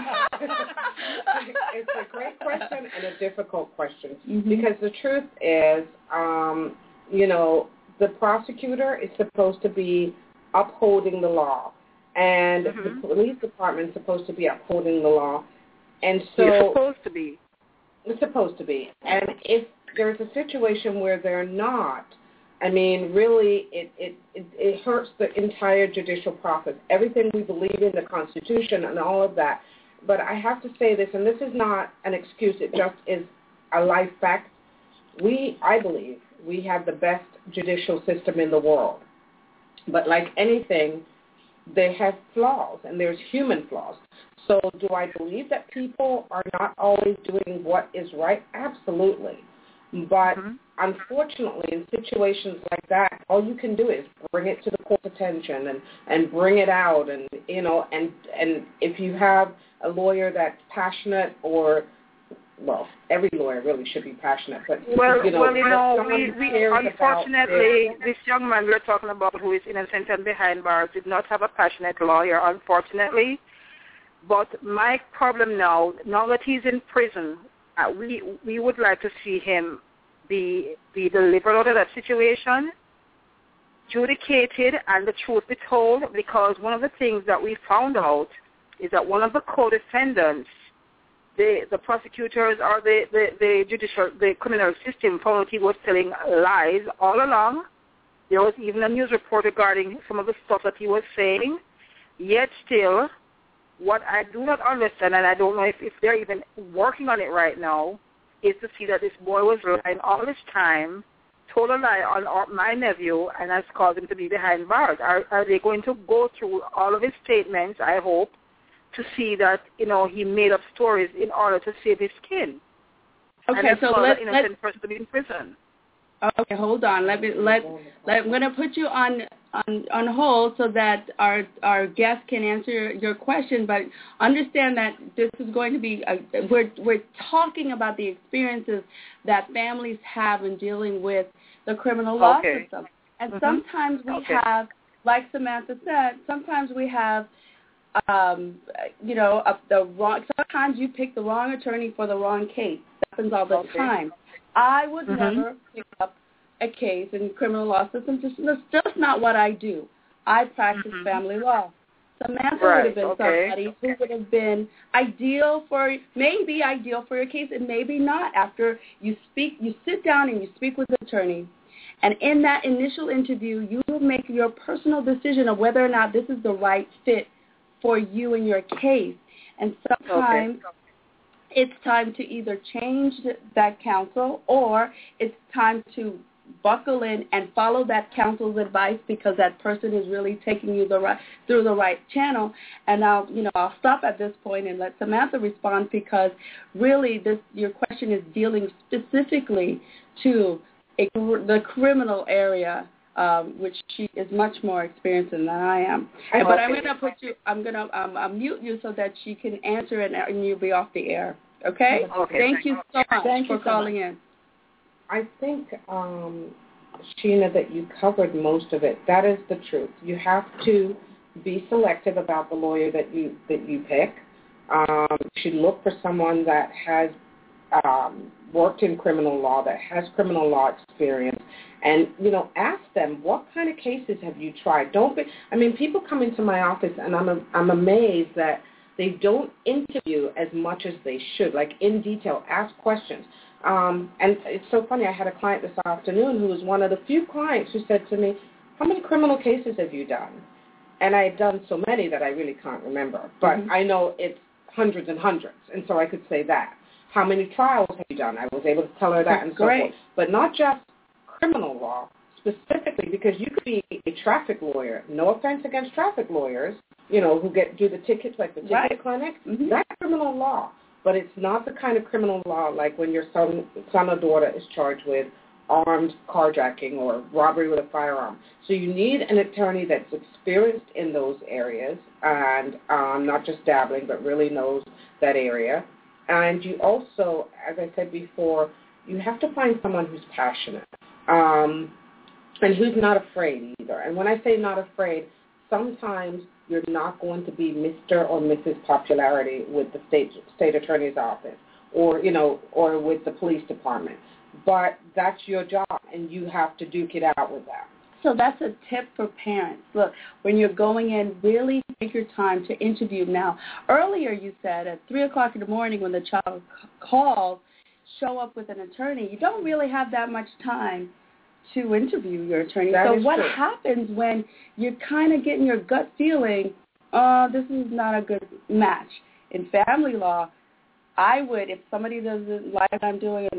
It's a great question and a difficult question Mm-hmm. because the truth is, um, you know, the prosecutor is supposed to be upholding the law, and Mm-hmm. the police department is supposed to be upholding the law, and so You're supposed to be. It's supposed to be. And if there's a situation where they're not, I mean, really, it, it, it, it hurts the entire judicial process, everything we believe in, the Constitution and all of that. But I have to say this, and this is not an excuse, it just is a life fact. We, I believe, we have the best judicial system in the world. But like anything, they have flaws, and there's human flaws. So do I believe that people are not always doing what is right? Absolutely. But mm-hmm. unfortunately, in situations like that, all you can do is bring it to the court's attention and, and bring it out. And, you know, and, and if you have a lawyer that's passionate or, well, every lawyer really should be passionate. But, well, you know, well, you know we, we unfortunately, this young man we're talking about who is innocent and behind bars did not have a passionate lawyer, unfortunately. But my problem now, now that he's in prison, Uh, we we would like to see him be be delivered out of that situation, adjudicated, and the truth be told, because one of the things that we found out is that one of the co-defendants, the the prosecutors or the, the, the judicial, the criminal system found out he was telling lies all along. There was even a news report regarding some of the stuff that he was saying, yet still, what I do not understand, and I don't know if, if they're even working on it right now, is to see that this boy was lying all this time, told a lie on my nephew, and has caused him to be behind bars. Are, are they going to go through all of his statements, I hope, to see that, you know, he made up stories in order to save his skin? Okay, and so let's... let's... innocent let's person to be in prison. Okay, hold on. Let me let, let I'm going to put you on, on on hold so that our our guest can answer your question. But understand that this is going to be a, we're we're talking about the experiences that families have in dealing with the criminal law okay. system, and mm-hmm. sometimes we okay. have, like Samantha said, sometimes we have. Um, you know, uh, the wrong. Sometimes you pick the wrong attorney for the wrong case. That happens all the okay. time. I would mm-hmm. never pick up a case in criminal law system. Just, that's just not what I do. I practice mm-hmm. family law. Samantha right. would have been okay. somebody who would have been ideal for, maybe ideal for your case, and maybe not. After you speak, you sit down and you speak with the attorney. And in that initial interview, you will make your personal decision of whether or not this is the right fit for you and your case. And sometimes okay. it's time to either change that counsel or it's time to buckle in and follow that counsel's advice because that person is really taking you the right through the right channel. And I'll, you know, I'll stop at this point and let Samantha respond because really this your question is dealing specifically to a, the criminal area. Um, which she is much more experienced than I am. I but I'm going to put you, I'm going to um, I'll mute you so that she can answer it and you'll be off the air. Okay? okay. Thank you so much Thank for you so calling much. in. I think, um, Sheena, that you covered most of it. That is the truth. You have to be selective about the lawyer that you that you pick. Um, you should look for someone that has um, worked in criminal law, that has criminal law experience, and, you know, ask them, what kind of cases have you tried? Don't be, I mean, people come into my office, and I'm I'm amazed that they don't interview as much as they should, like in detail, ask questions. Um, and it's so funny, I had a client this afternoon who was one of the few clients who said to me, how many criminal cases have you done? And I had done so many that I really can't remember. But mm-hmm. I know it's hundreds and hundreds, and so I could say that. How many trials have you done? I was able to tell her that That's and so great. forth. But not just criminal law specifically, because you could be a traffic lawyer. No offense against traffic lawyers, you know, who get do the tickets like the ticket right. clinic. Mm-hmm. That's criminal law. But it's not the kind of criminal law like when your son, son or daughter is charged with armed carjacking or robbery with a firearm. So you need an attorney that's experienced in those areas and um, not just dabbling, but really knows that area. And you also, as I said before, you have to find someone who's passionate um, and who's not afraid either. And when I say not afraid, sometimes you're not going to be Mister or Missus Popularity with the state state attorney's office, or you know, or with the police department. But that's your job, and you have to duke it out with that. So that's a tip for parents. Look, when you're going in, really take your time to interview. Now, earlier you said at three o'clock in the morning when the child calls, show up with an attorney. You don't really have that much time to interview your attorney. That so is what true. happens when you're kind of getting your gut feeling, oh, this is not a good match? In family law, I would, if somebody doesn't like what I'm doing,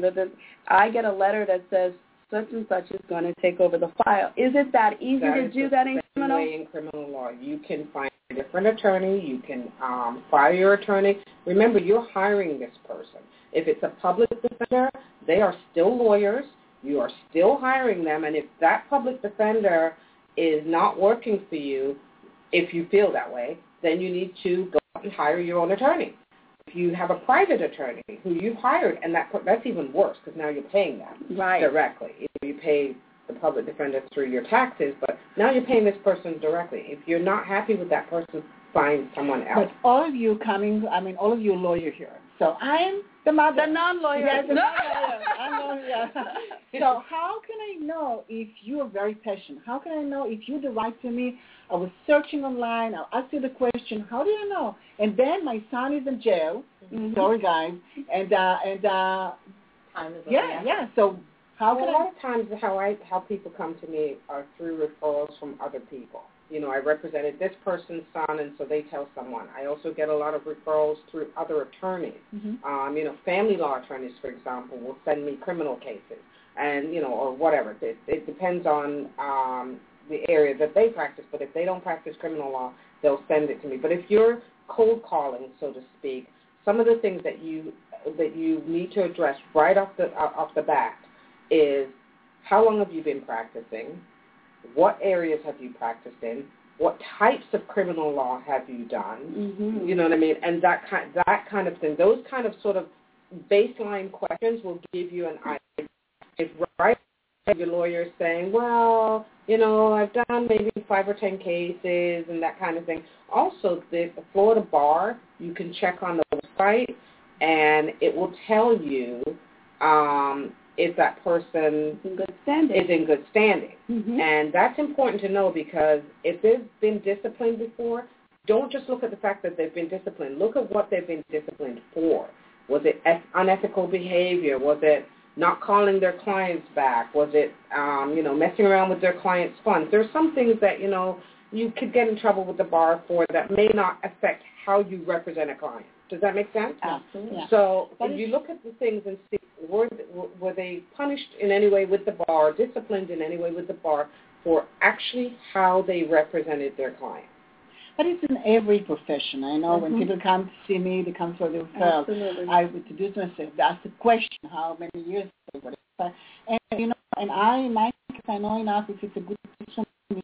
I get a letter that says such and such is going to take over the file. Is it that easy that to do that in criminal? way in criminal law. You can find a different attorney. You can um, fire your attorney. Remember, you're hiring this person. If it's a public defender, they are still lawyers. You are still hiring them. And if that public defender is not working for you, if you feel that way, then you need to go out and hire your own attorney. If you have a private attorney who you've hired, and that that's even worse because now you're paying them right. directly. You pay the public defender through your taxes, but now you're paying this person directly. If you're not happy with that person, find someone else. But all of you coming, I mean, all of you lawyer here. So I'm the mother. The non-lawyer. Yes, the non-lawyer. I'm lawyer. So how can I know if you are very passionate? How can I know if you the right to me? I was searching online. I'll ask you the question. How do you know? And then my son is in jail. Mm-hmm. Sorry, guys. And uh, and uh, time is yeah, yeah. So how well, can a I? lot of times, how I how people come to me are through referrals from other people. You know, I represented this person's son, and so they tell someone. I also get a lot of referrals through other attorneys. Mm-hmm. Um, you know, family law attorneys, for example, will send me criminal cases, and you know, or whatever. It, it depends on um, the area that they practice. But if they don't practice criminal law, they'll send it to me. But if you're cold calling, so to speak, some of the things that you that you need to address right off the off the bat is how long have you been practicing? What areas have you practiced in? What types of criminal law have you done? Mm-hmm. You know what I mean? And that kind, that kind of thing. Those kind of sort of baseline questions will give you an idea. If right your lawyer is saying, well, you know, I've done maybe five or ten cases and that kind of thing. Also, the, the Florida Bar, you can check on the website, and it will tell you um, if that person in good standing. is in good standing. Mm-hmm. And that's important to know because if they've been disciplined before, don't just look at the fact that they've been disciplined. Look at what they've been disciplined for. Was it unethical behavior? Was it not calling their clients back? Was it, um, you know, messing around with their clients' funds? There's some things that, you know, you could get in trouble with the bar for that may not affect how you represent a client. Does that make sense? Absolutely. So if you look at the things and see, were, were they punished in any way with the bar, disciplined in any way with the bar for actually how they represented their client? But it's in every profession. I know mm-hmm. when people come to see me, they come for the referral. Absolutely. I introduce myself. They ask the question, how many years? And, you know, and I, in my case, I know enough if it's a good person,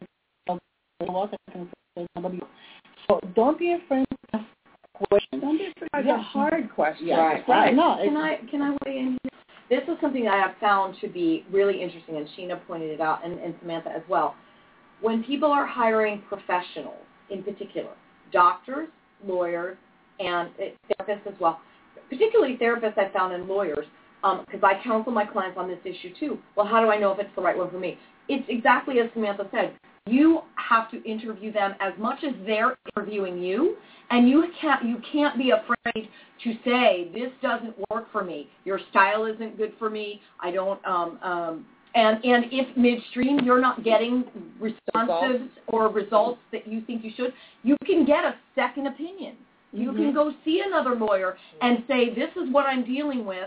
what I can say somebody. So don't be afraid to ask questions. Don't be afraid of yeah. a hard question. Yeah. Right. Right. No, Can I can I weigh in here? This is something I have found to be really interesting, and Sheena pointed it out, and, and Samantha as well. When people are hiring professionals, in particular, doctors, lawyers, and therapists as well, particularly therapists I found and lawyers, because um, I counsel my clients on this issue too. Well, how do I know if it's the right one for me? It's exactly as Samantha said. You have to interview them as much as they're interviewing you, and you can't you can't be afraid to say, this doesn't work for me. Your style isn't good for me. I don't um, um, and and if midstream you're not getting responses or results that you think you should, you can get a second opinion. You mm-hmm. can go see another lawyer and say, this is what I'm dealing with.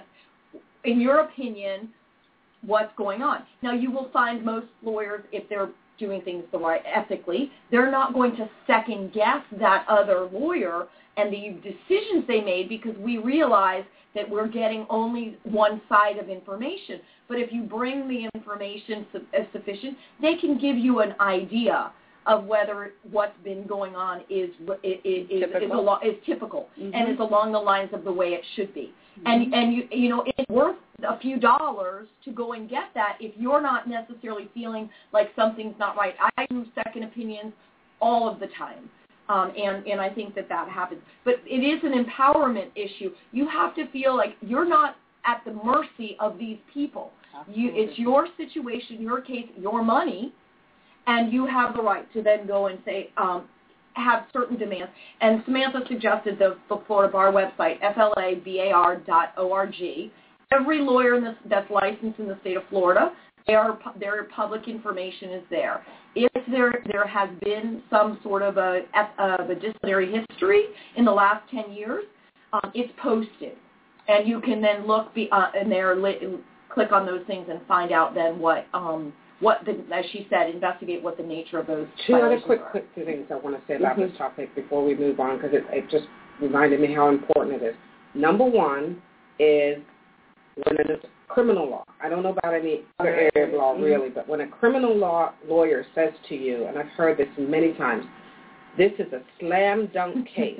In your opinion, what's going on? Now, you will find most lawyers, if they're doing things the right ethically, they're not going to second guess that other lawyer and the decisions they made, because we realize that we're getting only one side of information. But if you bring the information su- as sufficient, they can give you an idea of whether what's been going on is is is, typical. is, alo- is typical mm-hmm. and is along the lines of the way it should be. Mm-hmm. And and you you know it's worth a few dollars to go and get that if you're not necessarily feeling like something's not right. I do second opinions all of the time, um, and and I think that that happens. But it is an empowerment issue. You have to feel like you're not at the mercy of these people. You, it's your situation, your case, your money. And you have the right to then go and say, um, have certain demands. And Samantha suggested the, the Florida Bar website, F L A B A R dot org. Every lawyer in this, that's licensed in the state of Florida, their, their public information is there. If there there has been some sort of a, of a disciplinary history in the last ten years, um, it's posted. And you can then look be, uh, in there, li- click on those things and find out then what um, what, the, as she said, investigate what the nature of those Two other violations quick, are. quick things I want to say about Mhm. this topic before we move on, because it, it just reminded me how important it is. Number one is when it's criminal law. I don't know about any other area of law Mhm. really, but when a criminal law lawyer says to you, and I've heard this many times, this is a slam dunk case.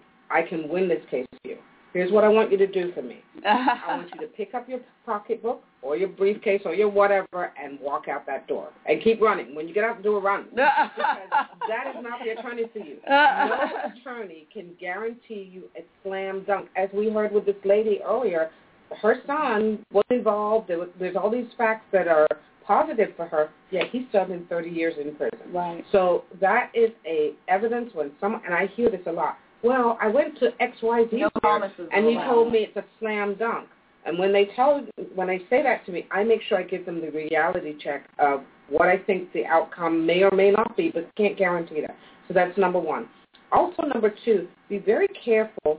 I can win this case for you. Here's what I want you to do for me. I want you to pick up your pocketbook or your briefcase or your whatever and walk out that door. And keep running. When you get out the door, run. Because that is not the attorney for you. No attorney can guarantee you a slam dunk. As we heard with this lady earlier, her son was involved. There was, there's all these facts that are positive for her, yet he's serving thirty years in prison. Right. So that is a evidence when someone, and I hear this a lot, well, I went to X Y Z No promises and he allowed. told me it's a slam dunk. And when they tell, when they say that to me, I make sure I give them the reality check of what I think the outcome may or may not be, but can't guarantee that. So that's number one. Also, number two, be very careful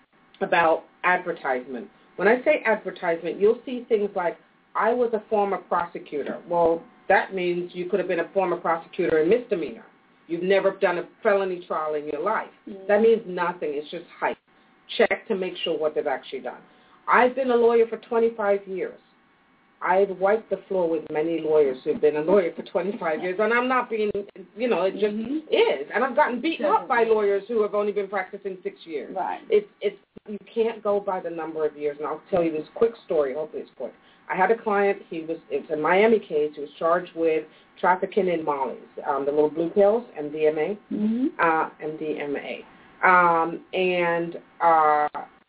about advertisement. When I say advertisement, you'll see things like, I was a former prosecutor. Well, that means you could have been a former prosecutor in misdemeanor. You've never done a felony trial in your life. Mm-hmm. That means nothing. It's just hype. Check to make sure what they've actually done. I've been a lawyer for twenty-five years. I've wiped the floor with many lawyers who've been a lawyer for twenty-five years, and I'm not being, you know, it just mm-hmm. is. And I've gotten beaten up by lawyers who have only been practicing six years. Right. It's, it's, you can't go by the number of years, and I'll tell you this quick story. Hopefully it's quick. I had a client, he was, it's a Miami case, he was charged with trafficking in Molly's, um, the little blue pills, M D M A, mm-hmm. uh, M D M A. Um, and uh,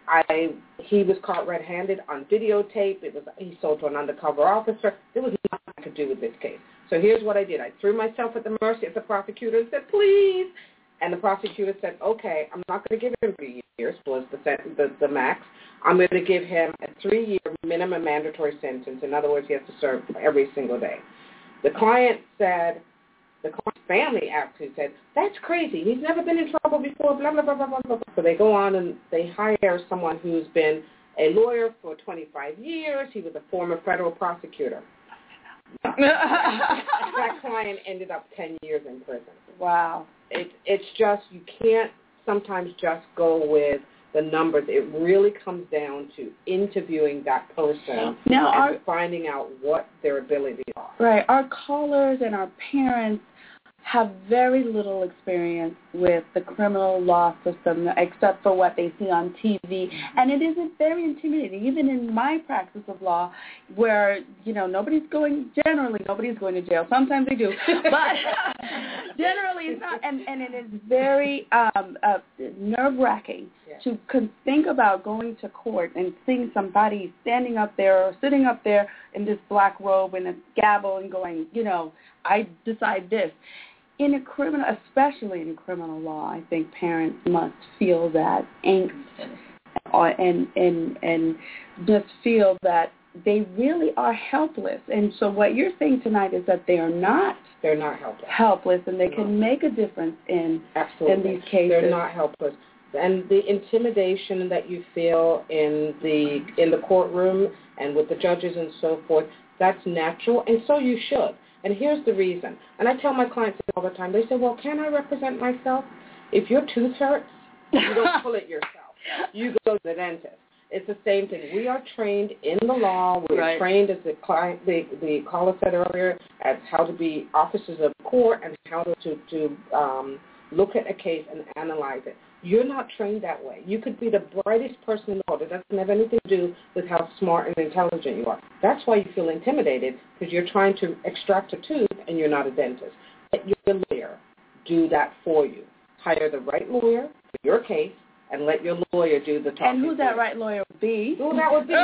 I, he was caught red-handed on videotape. It was, he sold to an undercover officer. There was nothing I could do with this case. So here's what I did. I threw myself at the mercy of the prosecutor and said, please. And the prosecutor said, okay, I'm not going to give him three years, was the, the, the max. I'm going to give him a three-year minimum mandatory sentence. In other words, he has to serve every single day. The client said, the client's family actually said, that's crazy. He's never been in trouble before, blah, blah, blah, blah, blah, blah. So they go on and they hire someone who's been a lawyer for twenty-five years. He was a former federal prosecutor. That client ended up ten years in prison. Wow. It, it's just, you can't sometimes just go with the numbers. It really comes down to interviewing that person now, and our, finding out what their abilities are. Right. Our callers and our parents have very little experience with the criminal law system except for what they see on T V. And it is very intimidating, even in my practice of law, where, you know, nobody's going, generally nobody's going to jail. Sometimes they do. But generally it's not. And, and it is very um, uh, nerve-wracking yeah. to con- think about going to court and seeing somebody standing up there or sitting up there in this black robe and a gavel and going, you know, I decide this. In a criminal, especially in criminal law, I think parents must feel that angst and and and just feel that they really are helpless. And so what you're saying tonight is that they are not. They're not helpless. Helpless, and they They're can not. make a difference in Absolutely. in these cases. They're not helpless. And the intimidation that you feel in the in the courtroom and with the judges and so forth, that's natural, and so you should. And here's the reason. And I tell my clients all the time, they say, well, can I represent myself? If your tooth hurts, you don't pull it yourself. You go to the dentist. It's the same thing. We are trained in the law. We're right. trained, as the client, the, the caller said earlier, as how to be officers of court and how to, to, to um, look at a case and analyze it. You're not trained that way. You could be the brightest person in the world. It doesn't have anything to do with how smart and intelligent you are. That's why you feel intimidated, because you're trying to extract a tooth and you're not a dentist. Let your lawyer do that for you. Hire the right lawyer for your case and let your lawyer do the talking. And who that right lawyer would be? Who that would be?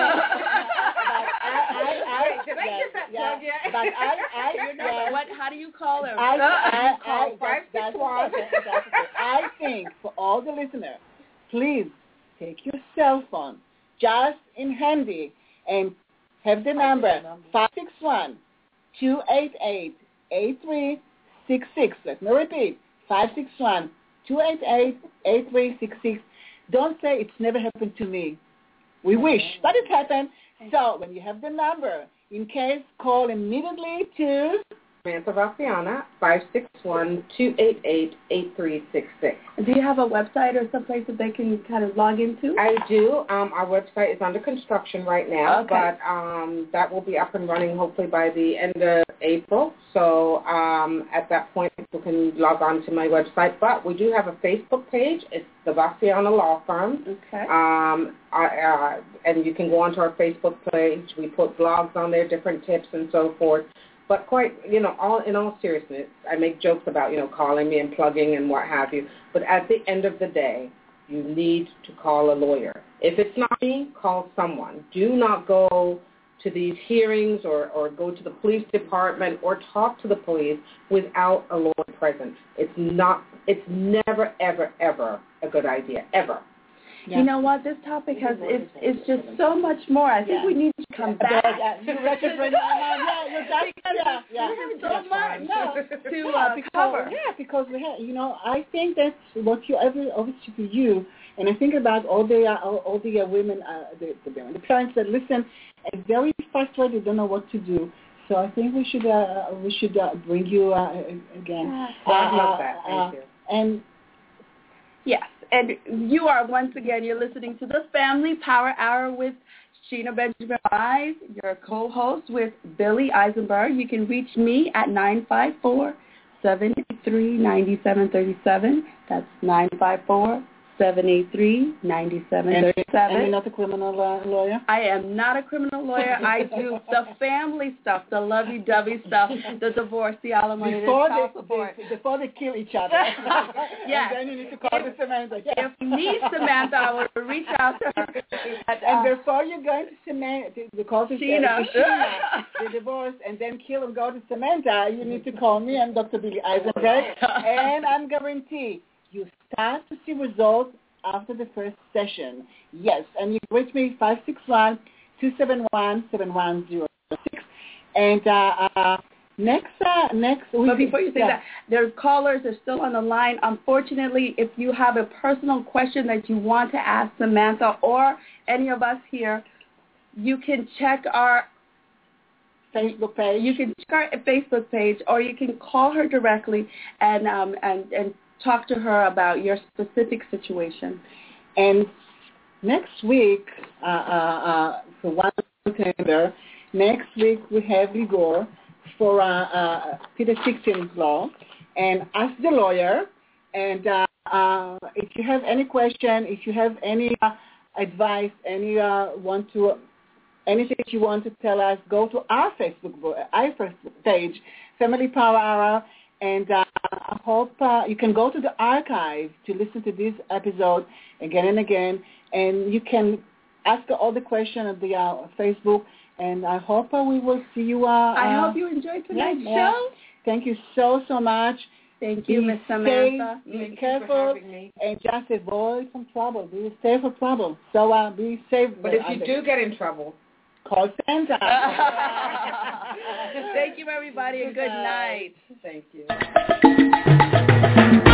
I, I, Did I get that yeah, plug yet? But I, I, you know, yeah. What? How do you call her? I, I, call I, five six one. I think for all the listeners, please take your cell phone just in handy and have the number five six one, two eight eight, eight three six six. Let me repeat, five six one, two eight eight, eight three six six. Don't say it's never happened to me. We wish, but it happened. So when you have the number In case, call immediately to Samantha Vassiana, five six one, two eight eight, eight three six six. Do you have a website or someplace that they can kind of log into? I do. Um, our website is under construction right now, okay. but um, that will be up and running hopefully by the end of April. So um, at that point, people can log on to my website. But we do have a Facebook page. It's the Vassiana Law Firm. Okay. Um, I, uh, and you can go onto our Facebook page. We put blogs on there, different tips and so forth. But quite, you know, all in all seriousness, I make jokes about, you know, calling me and plugging and what have you. But at the end of the day, you need to call a lawyer. If it's not me, call someone. Do not go to these hearings or, or go to the police department or talk to the police without a lawyer present. It's not, it's never, ever, ever a good idea, ever. Yeah. You know what? This topic has is is just so much more. I think yeah. we need to come yeah. back. Yeah, yeah. You're right, you're right. yeah, you're right. yeah, yeah. There's so much no, to yeah, uh, because, cover. Yeah, because we have, you know, I think that's what you every obviously for you, and I think about all the uh, all, all the uh, women, uh, the, the women, the parents that listen, and very frustrated, don't know what to do. So I think we should uh, we should uh, bring you uh, again. Well, I uh, love that. Thank uh, you. And yes. And you are, once again, you're listening to the Family Power Hour with Sheena Benjamin Wise, your co-host with Billy Eisenberg. You can reach me at nine five four, seven eight three, nine seven three seven. That's nine five four, seven eight three, nine seven three seven. And you're not a criminal uh, lawyer? I am not a criminal lawyer. I do the family stuff, the lovey-dovey stuff, the divorce, the alimony, before the child support. They, before they kill each other. Yes. And then you need to call if, the Samantha. Yeah. If you need Samantha, I will reach out to her. At, and uh, before you go to Samantha, because it's Sheena. uh, Sheena, the divorce, and then kill and go to Samantha, you need to call me. I'm Doctor Billy Eisenberg. And I'm guarantee you start to see results after the first session. Yes, and you reach me five six one, two seven one, seven one zero six. And uh, uh, next uh, next week. But before you say yeah. that, their callers are still on the line. Unfortunately, if you have a personal question that you want to ask Samantha or any of us here, you can check our Facebook page. You can check our Facebook page, or you can call her directly and um, and and talk to her about your specific situation. And next week, uh, uh, uh, for one September, next week we have Ligor for uh, uh, Peter sixteen's Law, and Ask the Lawyer. And uh, uh, if you have any question, if you have any uh, advice, any uh, want to, anything you want to tell us, go to our Facebook, our Facebook page, Family Power Hour. And uh, I hope uh, you can go to the archive to listen to this episode again and again. And you can ask all the questions at the uh, Facebook. And I hope uh, we will see you. Uh, I uh, hope you enjoyed tonight's yeah, show. Yeah. Thank you so, so much. Thank you, Miss Safe, Samantha. be Thank careful, and just avoid some trouble. Be safe for trouble. So uh, be safe. But if you do get in trouble, call Santa. Thank you, everybody, and good night. Thank you.